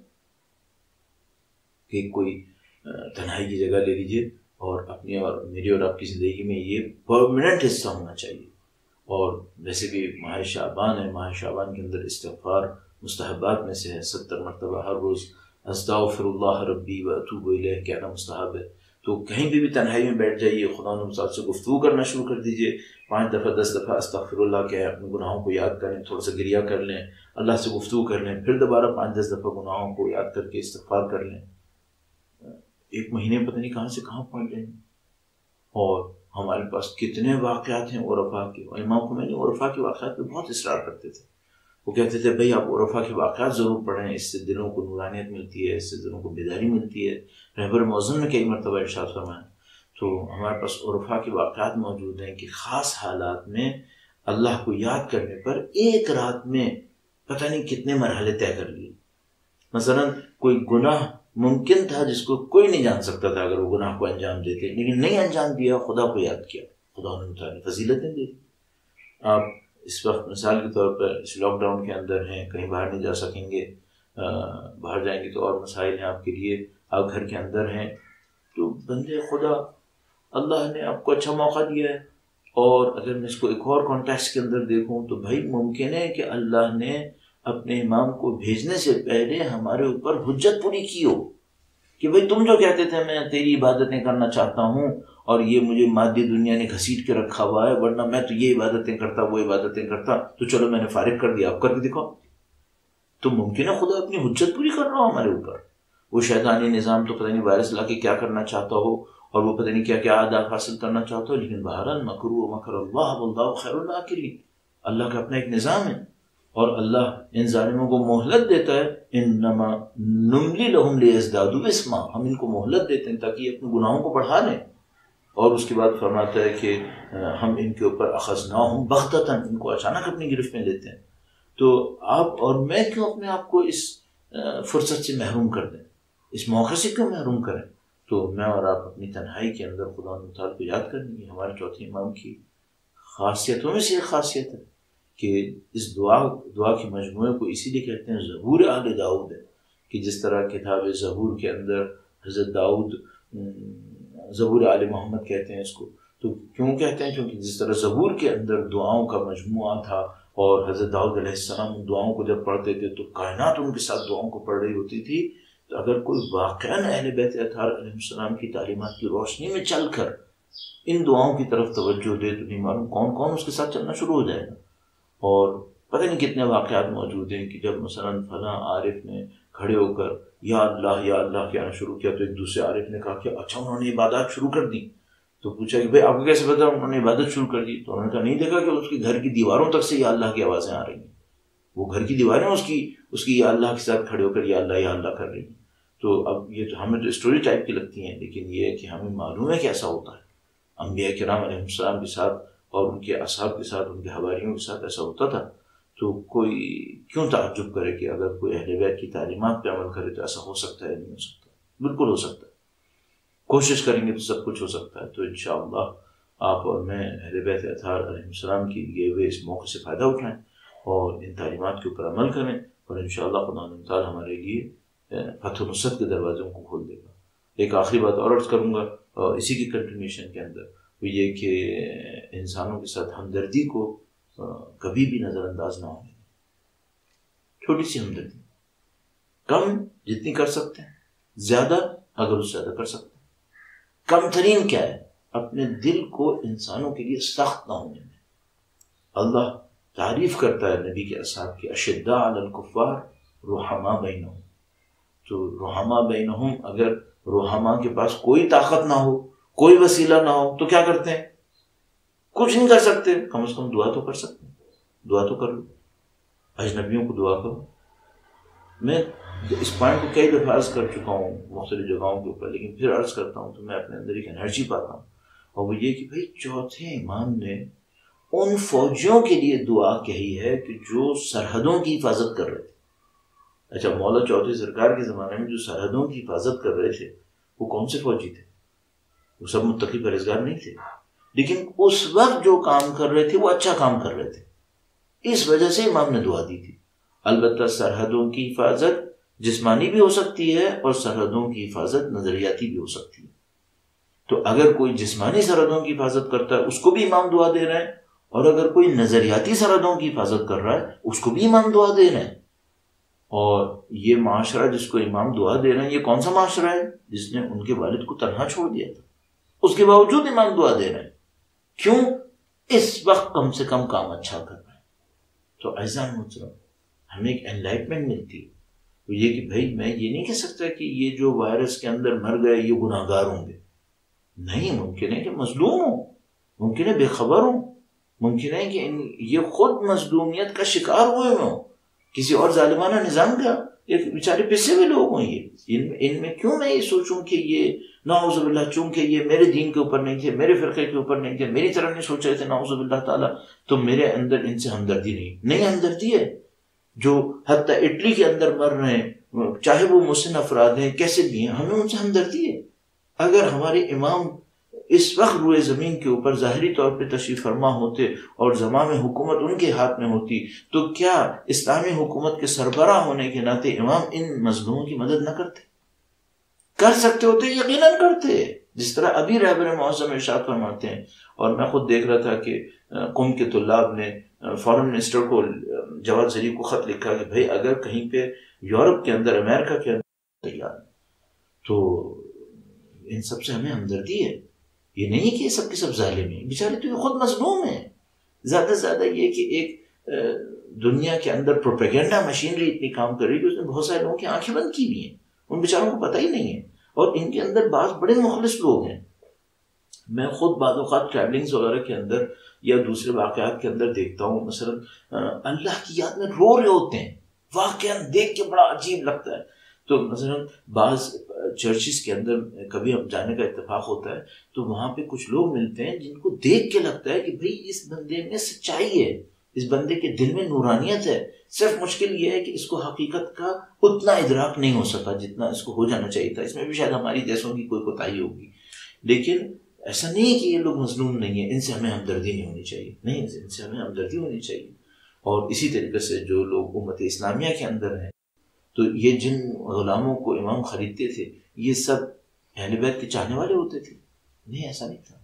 کہ کوئی تنہائی کی جگہ لے لیجئے، اور اپنی اور میری اور آپ کی زندگی میں یہ پرماننٹ حصہ ہونا چاہیے۔ اور ویسے بھی ماہ شعبان ہے، ماہ شعبان کے اندر استغفار مستحبات میں سے ہے، 70 مرتبہ ہر روز استغفر اللہ ربی و اتوب الیہ کہنا مستحب ہے۔ تو کہیں بھی تنہائی میں بیٹھ جائیے، خدا نے مساعد سے گفتگو کرنا شروع کر دیجئے، 5 دفعہ 10 دفعہ استغفر اللہ کہیں، اپنے گناہوں کو یاد کریں، تھوڑا سا گریہ کر لیں، اللہ سے گفتگو کر لیں، پھر دوبارہ 5-10 دفعہ گناہوں کو یاد کر کے استغفار کر لیں۔ ایک مہینے پتہ نہیں کہاں سے کہاں پہنچ جائیں گے۔ اور ہمارے پاس کتنے واقعات ہیں عرفاء کے، امام خمینی عرفاء کے واقعات پہ بہت اصرار کرتے تھے۔ وہ کہتے تھے بھئی آپ عرفاء کے واقعات ضرور پڑھیں، اس سے دلوں کو نورانیت ملتی ہے، اس سے دلوں کو بیداری ملتی ہے۔ رہبر معظم نے کئی مرتبہ ارشاد فرمایا۔ تو ہمارے پاس عرفاء کے واقعات موجود ہیں کہ خاص حالات میں اللہ کو یاد کرنے پر ایک رات میں پتہ نہیں کتنے مرحلے طے کر لیے۔ مثلا کوئی گناہ ممکن تھا جس کو کوئی نہیں جان سکتا تھا اگر وہ گناہ کو انجام دیتے، لیکن نہیں انجام دیا، خدا کو یاد کیا، خدا نے فضیلتیں دی۔ آپ اس وقت مثال کے طور پر اس لاک ڈاؤن کے اندر ہیں، کہیں باہر نہیں جا سکیں گے، باہر جائیں گے تو اور مسائل ہیں آپ کے لیے، آپ گھر کے اندر ہیں، تو بندے خدا اللہ نے آپ کو اچھا موقع دیا ہے۔ اور اگر میں اس کو ایک اور کانٹیکسٹ کے اندر دیکھوں تو بھائی ممکن ہے کہ اللہ نے اپنے امام کو بھیجنے سے پہلے ہمارے اوپر حجت پوری کی ہو کہ بھئی تم جو کہتے تھے میں تیری عبادتیں کرنا چاہتا ہوں اور یہ مجھے مادی دنیا نے گھسیٹ کے رکھا ہوا ہے، ورنہ میں تو یہ عبادتیں کرتا وہ عبادتیں کرتا، تو چلو میں نے فارغ کر دیا، آپ کر کے دکھاؤ۔ تو ممکن ہے خدا اپنی حجت پوری کر رہا ہو ہمارے اوپر۔ وہ شیطانی نظام تو پتہ نہیں وائرس لا کے کیا کرنا چاہتا ہو، اور وہ پتہ نہیں کیا کیا اہداف حاصل کرنا چاہتا ہو، لیکن بہرحال مکروا ومکر اللہ واللہ خیر الماکرین، اللہ کا اپنا ایک نظام ہے، اور اللہ ان ظالموں کو مہلت دیتا ہے، انما نملی لہم لیزدادوا اثما، ہم ان کو مہلت دیتے ہیں تاکہ یہ اپنے گناہوں کو بڑھا لیں، اور اس کے بعد فرماتا ہے کہ ہم ان کے اوپر اخذناہم بغتۃ، ان کو اچانک اپنی گرفت میں لیتے ہیں۔ تو آپ اور میں کیوں اپنے آپ کو اس فرصت سے محروم کر دیں، اس موقع سے کیوں محروم کریں؟ تو میں اور آپ اپنی تنہائی کے اندر خدا تعالیٰ کو یاد کریں گے۔ ہمارے چوتھے امام کی خاصیتوں میں سے ایک خاصیت ہے کہ اس دعا کے مجموعے کو اسی لیے کہتے ہیں زبور آل داؤد ہے، کہ جس طرح کتاب زبور کے اندر حضرت داؤد، زبور آل محمد کہتے ہیں اس کو، تو کیوں کہتے ہیں؟ کیونکہ جس طرح زبور کے اندر دعاؤں کا مجموعہ تھا، اور حضرت داؤد علیہ السلام ان دعاؤں کو جب پڑھتے تھے تو کائنات ان کے ساتھ دعاؤں کو پڑھ رہی ہوتی تھی، تو اگر کوئی واقعاً اہل بیت اطہار علیہ السلام کی تعلیمات کی روشنی میں چل کر ان دعاؤں کی طرف توجہ دے تو نہیں معلوم کون کون اس کے ساتھ چلنا شروع ہو جائے گا۔ اور پتہ نہیں کتنے واقعات موجود ہیں کہ جب مثلاً فلاں عارف نے کھڑے ہو کر یا اللہ کہنا شروع کیا تو ایک دوسرے عارف نے کہا کہ اچھا انہوں نے عبادات شروع کر دی، تو پوچھا کہ بھئی آپ کو کیسے پتا انہوں نے عبادت شروع کر دی؟ تو انہوں نے کہا نہیں دیکھا کہ اس کے گھر کی دیواروں تک سے یا اللہ کی آوازیں آ رہی ہیں، وہ گھر کی دیواریں اس کی یا اللہ کے ساتھ کھڑے ہو کر یا اللہ کر رہی ہیں۔ تو اب یہ تو ہمیں تو اسٹوری ٹائپ کی لگتی ہیں، لیکن یہ ہے کہ ہمیں معلوم ہے کہ ایسا ہوتا ہے، انبیاء کرام علیہ السلام کے ساتھ اور ان کے اصحاب کے ساتھ، ان کے حواریوں کے ساتھ ایسا ہوتا تھا۔ تو کوئی کیوں تعجب کرے کہ اگر کوئی اہل بیت کی تعلیمات پہ عمل کرے تو ایسا ہو سکتا ہے؟ نہیں ہو سکتا، بالکل ہو سکتا ہے، کوشش کریں گے تو سب کچھ ہو سکتا ہے۔ تو انشاءاللہ آپ اور میں اہل بیت اطہار علیہ السلام کی لیے ہوئے اس موقع سے فائدہ اٹھائیں اور ان تعلیمات کے اوپر عمل کریں، اور انشاءاللہ خدا تعالیٰ ہمارے لیے فتح و نصرت کے دروازوں کو کھول دے گا۔ ایک آخری بات اور عرض کروں گا اسی کی کنٹینیوشن کے اندر، وہ یہ کہ انسانوں کے ساتھ ہمدردی کو کبھی بھی نظر انداز نہ ہونے دیں۔ چھوٹی سی ہمدردی، کم جتنی کر سکتے ہیں، زیادہ اگر اس سے زیادہ کر سکتے ہیں۔ کم ترین کیا ہے؟ اپنے دل کو انسانوں کے لیے سخت نہ ہونے میں۔ اللہ تعریف کرتا ہے نبی کے اصحاب کی، اشداء علی الکفار رحماء بینہم۔ تو رحماء بینہم، اگر رحماء کے پاس کوئی طاقت نہ ہو، کوئی وسیلہ نہ ہو تو کیا کرتے ہیں؟ کچھ نہیں کر سکتے، کم از کم دعا تو کر سکتے ہیں، دعا تو کر لو، اجنبیوں کو دعا کرو۔ میں اس پوائنٹ کو کئی دفعہ عرض کر چکا ہوں مختلف جگہوں کے اوپر، لیکن پھر عرض کرتا ہوں تو میں اپنے اندر ایک انرجی پاتا ہوں، اور وہ یہ کہ بھئی چوتھے امام نے ان فوجیوں کے لیے دعا کہی ہے کہ جو سرحدوں کی حفاظت کر رہے تھے۔ اچھا، مولا چوتھے سرکار کے زمانے میں جو سرحدوں کی حفاظت کر رہے تھے وہ کون سے فوجی تھے؟ وہ سب متقی پرہیزگار نہیں تھے، لیکن اس وقت جو کام کر رہے تھے وہ اچھا کام کر رہے تھے، اس وجہ سے امام نے دعا دی تھی۔ البتہ سرحدوں کی حفاظت جسمانی بھی ہو سکتی ہے اور سرحدوں کی حفاظت نظریاتی بھی ہو سکتی ہے۔ تو اگر کوئی جسمانی سرحدوں کی حفاظت کرتا ہے اس کو بھی امام دعا دے رہے ہیں، اور اگر کوئی نظریاتی سرحدوں کی حفاظت کر رہا ہے اس کو بھی امام دعا دے رہے ہیں۔ اور یہ معاشرہ جس کو امام دعا دے رہے ہیں، یہ کون سا معاشرہ ہے؟ جس نے ان کے والد کو تنہا چھوڑ دیا تھا، اس کے باوجود امام دعا دے رہے ہیں۔ کیوں؟ اس وقت کم سے کم کام اچھا کر رہے ہیں۔ تو اعزائے محترم، ہمیں ایک انلائٹمنٹ ملتی ہے، وہ یہ کہ بھائی میں یہ نہیں کہہ سکتا کہ یہ جو وائرس کے اندر مر گئے یہ گناہ گار ہوں گے، نہیں، ممکن ہے کہ مظلوم ہوں، ممکن ہے بے خبر ہوں، ممکن ہے کہ یہ خود مظلومیت کا شکار ہوئے ہوں، کسی اور ظالمانہ نظام کا ایک بیچارے پسے ہوئے لوگ ہوں۔ یہ ان میں کیوں میں یہ سوچوں کہ یہ نعوذ باللہ، چونکہ یہ میرے دین کے اوپر نہیں تھے، میرے فرقے کے اوپر نہیں تھے، میری طرح نہیں سوچ رہے تھے نعوذ باللہ تعالیٰ، تو میرے اندر ان سے ہمدردی نہیں ہمدردی ہے۔ جو حتیٰ اٹلی کے اندر مر رہے ہیں، چاہے وہ محسن افراد ہیں، کیسے بھی ہیں، ہمیں ان سے ہمدردی ہے۔ اگر ہمارے امام اس وقت روئے زمین کے اوپر ظاہری طور پہ تشریف فرما ہوتے اور زمام حکومت ان کے ہاتھ میں ہوتی، تو کیا اسلامی حکومت کے سربراہ ہونے کے ناطے امام ان مظلوموں کی مدد نہ کرتے؟ کر سکتے ہوتے، یقیناً کرتے، جس طرح ابھی رہبر معظم ارشاد فرماتے ہیں۔ اور میں خود دیکھ رہا تھا کہ قم کے طلاب نے فارن منسٹر کو، جواد ظریف کو خط لکھا کہ بھئی اگر کہیں پہ یورپ کے اندر، امریکہ کے اندر تیار تو ان سب سے ہمیں ہمدردی ہے۔ یہ نہیں کہ یہ سب کے سب ظالم ہیں، بیچارے تو یہ خود مظلوم ہیں۔ زیادہ سے زیادہ یہ کہ ایک دنیا کے اندر پروپیگنڈا مشینری اتنی کام کر رہی ہے کہ اس نے بہت سارے لوگوں کی آنکھیں بند کی بھی ہیں، ان بیچاروں کو پتہ ہی نہیں ہے، اور ان کے اندر بعض بڑے مخلص لوگ ہیں میں خود بعض اوقات ٹریولنگز وغیرہ کے اندر یا دوسرے واقعات کے اندر دیکھتا ہوں، مثلا اللہ کی یاد میں رو رہے ہوتے ہیں، واقعہ دیکھ کے بڑا عجیب لگتا ہے. تو مثلا بعض چرچز کے اندر کبھی ہم جانے کا اتفاق ہوتا ہے تو وہاں پہ کچھ لوگ ملتے ہیں جن کو دیکھ کے لگتا ہے کہ بھئی اس بندے میں سچائی ہے، اس بندے کے دل میں نورانیت ہے، صرف مشکل یہ ہے کہ اس کو حقیقت کا اتنا ادراک نہیں ہو سکا جتنا اس کو ہو جانا چاہیے تھا. اس میں بھی شاید ہماری جیسوں کی کوئی کوتاہی ہوگی، لیکن ایسا نہیں ہے کہ یہ لوگ مظلوم نہیں ہیں، ان سے ہمیں ہمدردی نہیں ہونی چاہیے، نہیں، ان سے ہمیں ہمدردی ہونی چاہیے. اور اسی طریقے سے جو لوگ امت اسلامیہ کے اندر ہیں، تو یہ جن غلاموں کو امام خریدتے تھے یہ سب اہل بیت کے چاہنے والے ہوتے تھے؟ نہیں، ایسا نہیں تھا.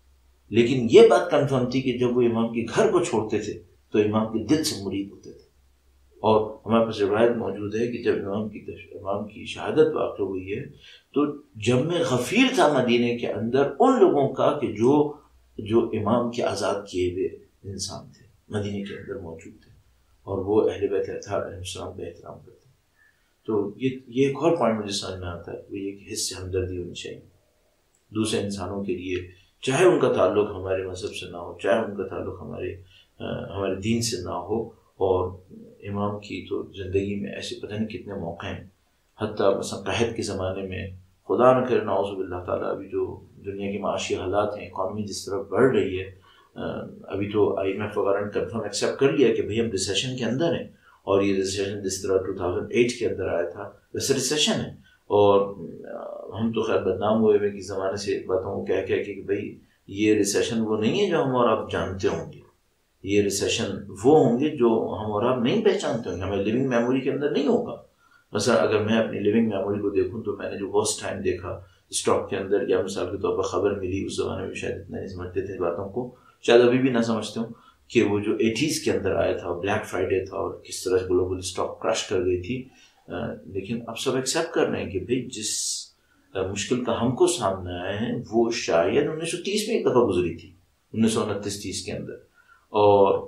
لیکن یہ بات کنفرم تھی کہ جب وہ امام کے گھر کو چھوڑتے تھے تو امام کے دل سے مرید ہوتے تھے. اور ہمارے پاس روایت موجود ہے کہ جب امام کی شہادت واقع ہوئی ہے تو جب میں غفیر تھا مدینے کے اندر ان لوگوں کا کہ جو امام کے آزاد کیے ہوئے انسان تھے مدینے کے اندر موجود تھے، اور وہ اہل بیت اطہار علیہ السلام کا احترام کرتے. تو یہ ایک اور پوائنٹ مجھے سمجھ میں آتا ہے، وہ یہ کہ حس سے ہمدردی ہونی چاہیے دوسرے انسانوں کے لیے، چاہے ان کا تعلق ہمارے مذہب سے نہ ہو، چاہے ان کا تعلق ہمارے دین سے نہ ہو. اور امام کی تو زندگی میں ایسے پتہ نہیں کتنے موقع ہیں، حتیٰ مثلا قحط کے زمانے میں، خدا نہ کرے نعوذ باللہ تعالیٰ، ابھی جو دنیا کی معاشی حالات ہیں، اکانومی جس طرح بڑھ رہی ہے، ابھی تو IMF وغیرہ نے کنفرم ایکسیپٹ کر لیا کہ بھئی ہم ریسیشن کے اندر ہیں، اور یہ ریسیشن جس طرح 2008 کے اندر آیا تھا ویسے ریسیشن ہے. اور ہم تو خیر بدنام ہوئے ہوئے کہ زمانے سے باتوں کو کہہ کہ بھئی یہ ریسیشن وہ نہیں ہے جو ہم اور آپ جانتے ہوں گے، یہ ریسیشن وہ ہوں گے جو ہم اور آپ نہیں پہچانتے ہوں گے، ہمیں لیونگ میموری کے اندر نہیں ہوگا. مثلا اگر میں اپنی لیونگ میموری کو دیکھوں تو میں نے جو ورسٹ ٹائم دیکھا اسٹاک کے اندر، یا مثال کے طور پر خبر ملی، اس زمانے میں شاید اتنا نہیں سمجھتے تھے باتوں کو، شاید ابھی بھی نہ سمجھتے ہوں، کہ وہ جو 80s کے اندر آیا تھا، بلیک فرائیڈے تھا، اور کس طرح گلوبل اسٹاک کرش کر گئی تھی. لیکن اب سب ایکسیپٹ کر رہے ہیں کہ بھئی جس مشکل کا ہم کو سامنے آئے ہیں وہ شاید 1930 میں ایک دفعہ گزری تھی، 1929-30 کے اندر. اور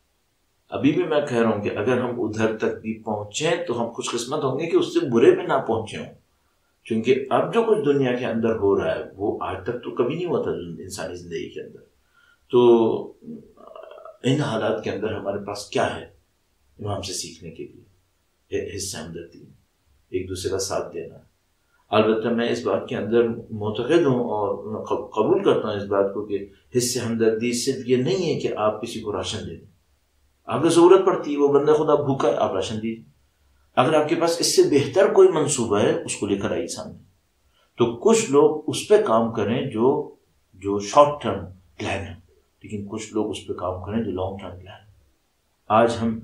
ابھی بھی میں کہہ رہا ہوں کہ اگر ہم ادھر تک بھی پہنچیں تو ہم خوش قسمت ہوں گے کہ اس سے برے میں نہ پہنچے ہوں، کیونکہ اب جو کچھ دنیا کے اندر ہو رہا ہے وہ آج تک تو کبھی نہیں ہوا تھا انسانی زندگی کے اندر. تو ان حالات کے اندر ہمارے پاس کیا ہے امام سے سیکھنے کے لیے؟ حصہ ہمدردی، ایک دوسرے کا ساتھ دینا. البتہ میں اس بات کے اندر معتقد ہوں اور قبول کرتا ہوں اس بات کو کہ حصہ ہمدردی صرف یہ نہیں ہے کہ آپ کسی کو راشن دے دیں. آپ کو ضرورت پڑتی ہے، وہ بندہ خدا بھوکا ہے، آپ راشن دیجیے. اگر آپ کے پاس اس سے بہتر کوئی منصوبہ ہے اس کو لے کر آئیے سامنے. تو کچھ لوگ اس پہ کام کریں جو شارٹ ٹرم پلان ہے، لیکن کچھ لوگ اس پہ کام کریں جو لانگ ٹرم پلان. آج ہم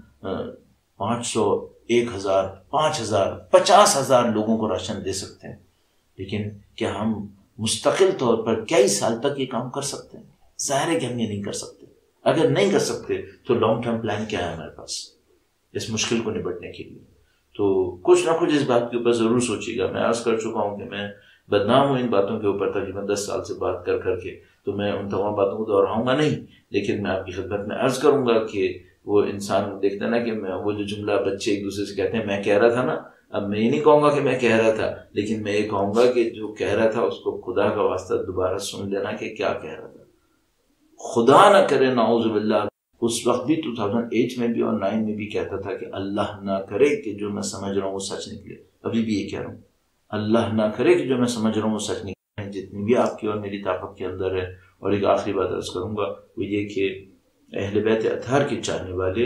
500، 1000، 5000، 50,000 لوگوں کو راشن دے سکتے ہیں، لیکن کیا ہم مستقل طور پر کئی سال تک یہ کام کر سکتے ہیں؟ ظاہر ہے کہ ہم یہ نہیں کر سکتے. اگر نہیں کر سکتے تو لانگ ٹرم پلان کیا ہے ہمارے پاس اس مشکل کو نپٹنے کے لیے؟ تو کچھ نہ کچھ اس بات کے اوپر ضرور سوچیے گا. میں عرض کر چکا ہوں کہ میں بدنام ہوں ان باتوں کے اوپر تقریباً 10 سال سے بات کر کے، تو میں ان تمام باتوں کو دہراؤں گا نہیں، لیکن میں آپ کی خدمت میں عرض کروں گا کہ وہ انسان دیکھتا نا کہ وہ جو جملہ بچے ایک دوسرے سے کہتے ہیں میں کہہ رہا تھا نا، اب میں یہ نہیں کہوں گا کہ میں کہہ رہا تھا، لیکن میں یہ کہوں گا کہ جو کہہ رہا تھا اس کو خدا کا واسطہ دوبارہ سن لینا کہ کیا کہہ رہا تھا. خدا نہ کرے نعوذ باللہ اس وقت بھی 2008 میں بھی اور 9 میں بھی کہتا تھا کہ اللہ نہ کرے کہ جو میں سمجھ رہا ہوں وہ سچ نکلے. ابھی بھی یہ کہہ رہا ہوں، اللہ نہ کرے کہ جو میں سمجھ رہا ہوں وہ سچ نکلے. جتنی بھی آپ کی اور میری طاقت کے اندر ہے. اور ایک آخری بات عرض کروں گا، وہ یہ کہ اہل بیت اطہار کے چاہنے والے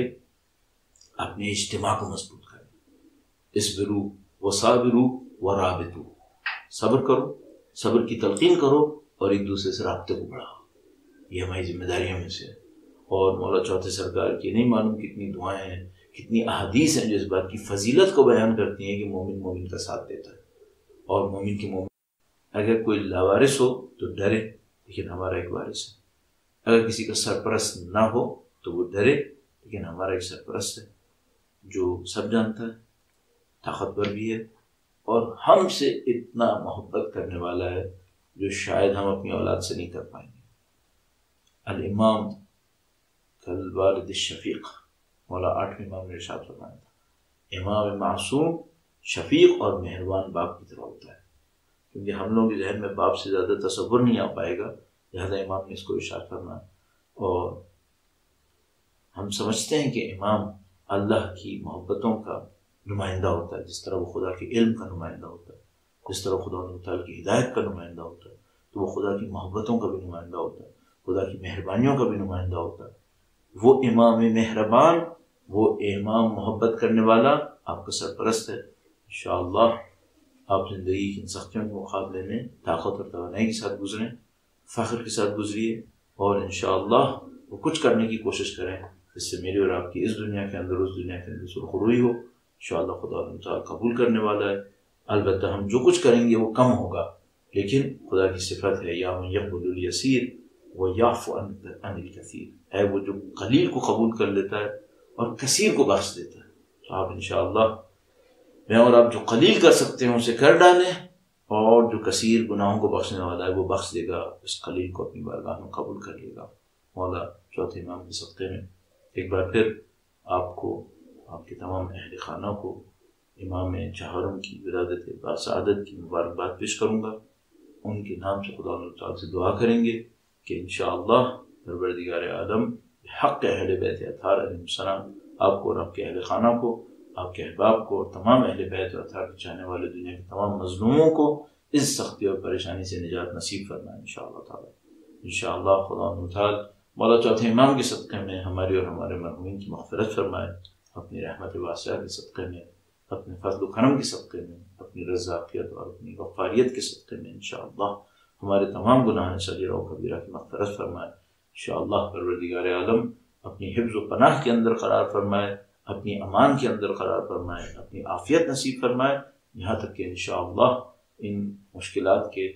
اپنے اجتماع کو مضبوط کریں. اصبروا وصابروا ورابطوا، صبر کرو، صبر کی تلقین کرو، اور ایک دوسرے سے رابطے کو بڑھاؤ. یہ ہماری ذمہ داریوں میں سے ہے. اور مولا چوتھے سرکار کی نہیں معلوم کتنی دعائیں ہیں، کتنی احادیث ہیں جو اس بات کی فضیلت کو بیان کرتی ہیں کہ مومن مومن کا ساتھ دیتا ہے. اور مومن کی مومن، اگر کوئی لاوارث ہو تو ڈرے، لیکن ہمارا ایک وارث ہے. اگر کسی کا سرپرست نہ ہو تو وہ ڈرے، لیکن ہمارا ایک سرپرست ہے جو سب جانتا ہے، طاقتور بھی ہے، اور ہم سے اتنا محبت کرنے والا ہے جو شاید ہم اپنی اولاد سے نہیں کر پائیں گے. الامام کالوالد الشفیق، مولا 8ویں امام نے ارشاد فرمایا تھا، امام معصوم شفیق اور مہربان باپ کی طرح ہوتا ہے. کیونکہ ہم لوگوں کے ذہن میں باپ سے زیادہ تصور نہیں آ پائے گا لہذا امام نے اس کو ارشاد فرمایا. اور ہم سمجھتے ہیں کہ امام اللہ کی محبتوں کا نمائندہ ہوتا ہے، جس طرح وہ خدا کے علم کا نمائندہ ہوتا ہے، جس طرح خدا تعالیٰ کی ہدایت کا نمائندہ ہوتا ہے، تو وہ خدا کی محبتوں کا بھی نمائندہ ہوتا ہے، خدا کی مہربانیوں کا بھی نمائندہ ہوتا ہے. وہ امام مہربان، وہ امام محبت کرنے والا آپ کا سرپرست ہے. انشاءاللہ آپ زندگی کی ان سختیوں کے مقابلے میں طاقت اور توانائی کے ساتھ گزریں، فخر کے ساتھ گزریے، اور انشاءاللہ وہ کچھ کرنے کی کوشش کریں جس سے میری اور آپ کی اس دنیا کے اندر اس دنیا کے اندر سرخروئی ہو. انشاءاللہ خدا تعالیٰ قبول کرنے والا ہے. البتہ ہم جو کچھ کریں گے وہ کم ہوگا، لیکن خدا کی صفت ہے یا من یقبل الیسیر ویعفو عن الکثیر، ہے وہ جو قلیل کو قبول کر لیتا ہے اور کثیر کو بخش دیتا ہے. تو آپ انشاءاللہ میں اور آپ جو قلیل کر سکتے ہیں اسے کر ڈالیں، اور جو کثیر گناہوں کو بخشنے والا ہے وہ بخش دے گا، اس قلیل کو اپنی بارگاہ میں قبول کر لے گا. مولا چوتھے امام کے صدقے میں ایک بار پھر آپ کو، آپ کے تمام اہل خانہ کو امام چہارم کی ولادت باسعادت کی مبارکباد پیش کروں گا. ان کے نام سے خدا تعالیٰ سے دعا کریں گے کہ انشاءاللہ پروردگار عالم حق اہل بیت اطہار علیہ السلام آپ کو اور آپ کے اہل خانہ کو، آپ کے احباب کو اور تمام اہل بیت و اطہار کے چاہنے والے دنیا کے تمام مظلوموں کو اس سختی اور پریشانی سے نجات نصیب فرمائے انشاءاللہ تعالیٰ. انشاءاللہ خدا تعالیٰ مولا چوتھے امام کے صدقے میں ہماری اور ہمارے مرحومین کی مغفرت فرمائے، اپنی رحمت واسعہ کے صدقے میں، اپنے فضل و کرم کے صدقے میں، اپنی رضاقیت اور اپنی غفاریت کے صدقے میں انشاءاللہ ہمارے تمام گناہ صغیرہ و کبیرہ کی مغفرت فرمائے. انشاءاللہ پروردگار عالم اپنی حفظ و پناہ کے اندر قرار فرمائے، اپنی امان کے اندر قرار فرمائے، اپنی عافیت نصیب فرمائے، یہاں تک کہ انشاءاللہ ان مشکلات کے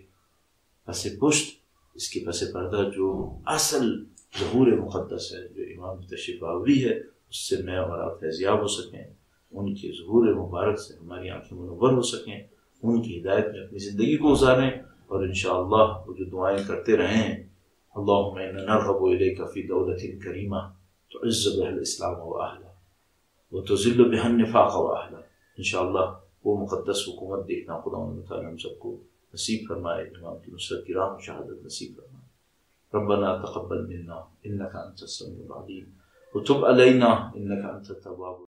پس پشت، اس کے پس پردہ جو اصل ظہور مقدس ہے، جو امام تشریف آوری ہے، اس سے میں اور آپ فیضیاب ہو سکیں، ان کے ظہور مبارک سے ہماری آنکھیں منور ہو سکیں، ان کی ہدایت میں اپنی زندگی کو گزاریں، اور انشاءاللہ وہ جو دعائیں کرتے رہیں، اللہم انا نرغب الیک فی دولت کریمہ تعز بها الاسلام واہلہ وتذل بها النفاق واہلہ. انشاءاللہ وہ مقدس حکومت دیکھنا خدا تعالیٰ ہم سب کو نصیب فرمائے، امام کی نصرت کی راہ میں شہادت نصیب فرمائے. ربنا تقبل منا انک انت السمیع العلیم وتب علینا انک انت التواب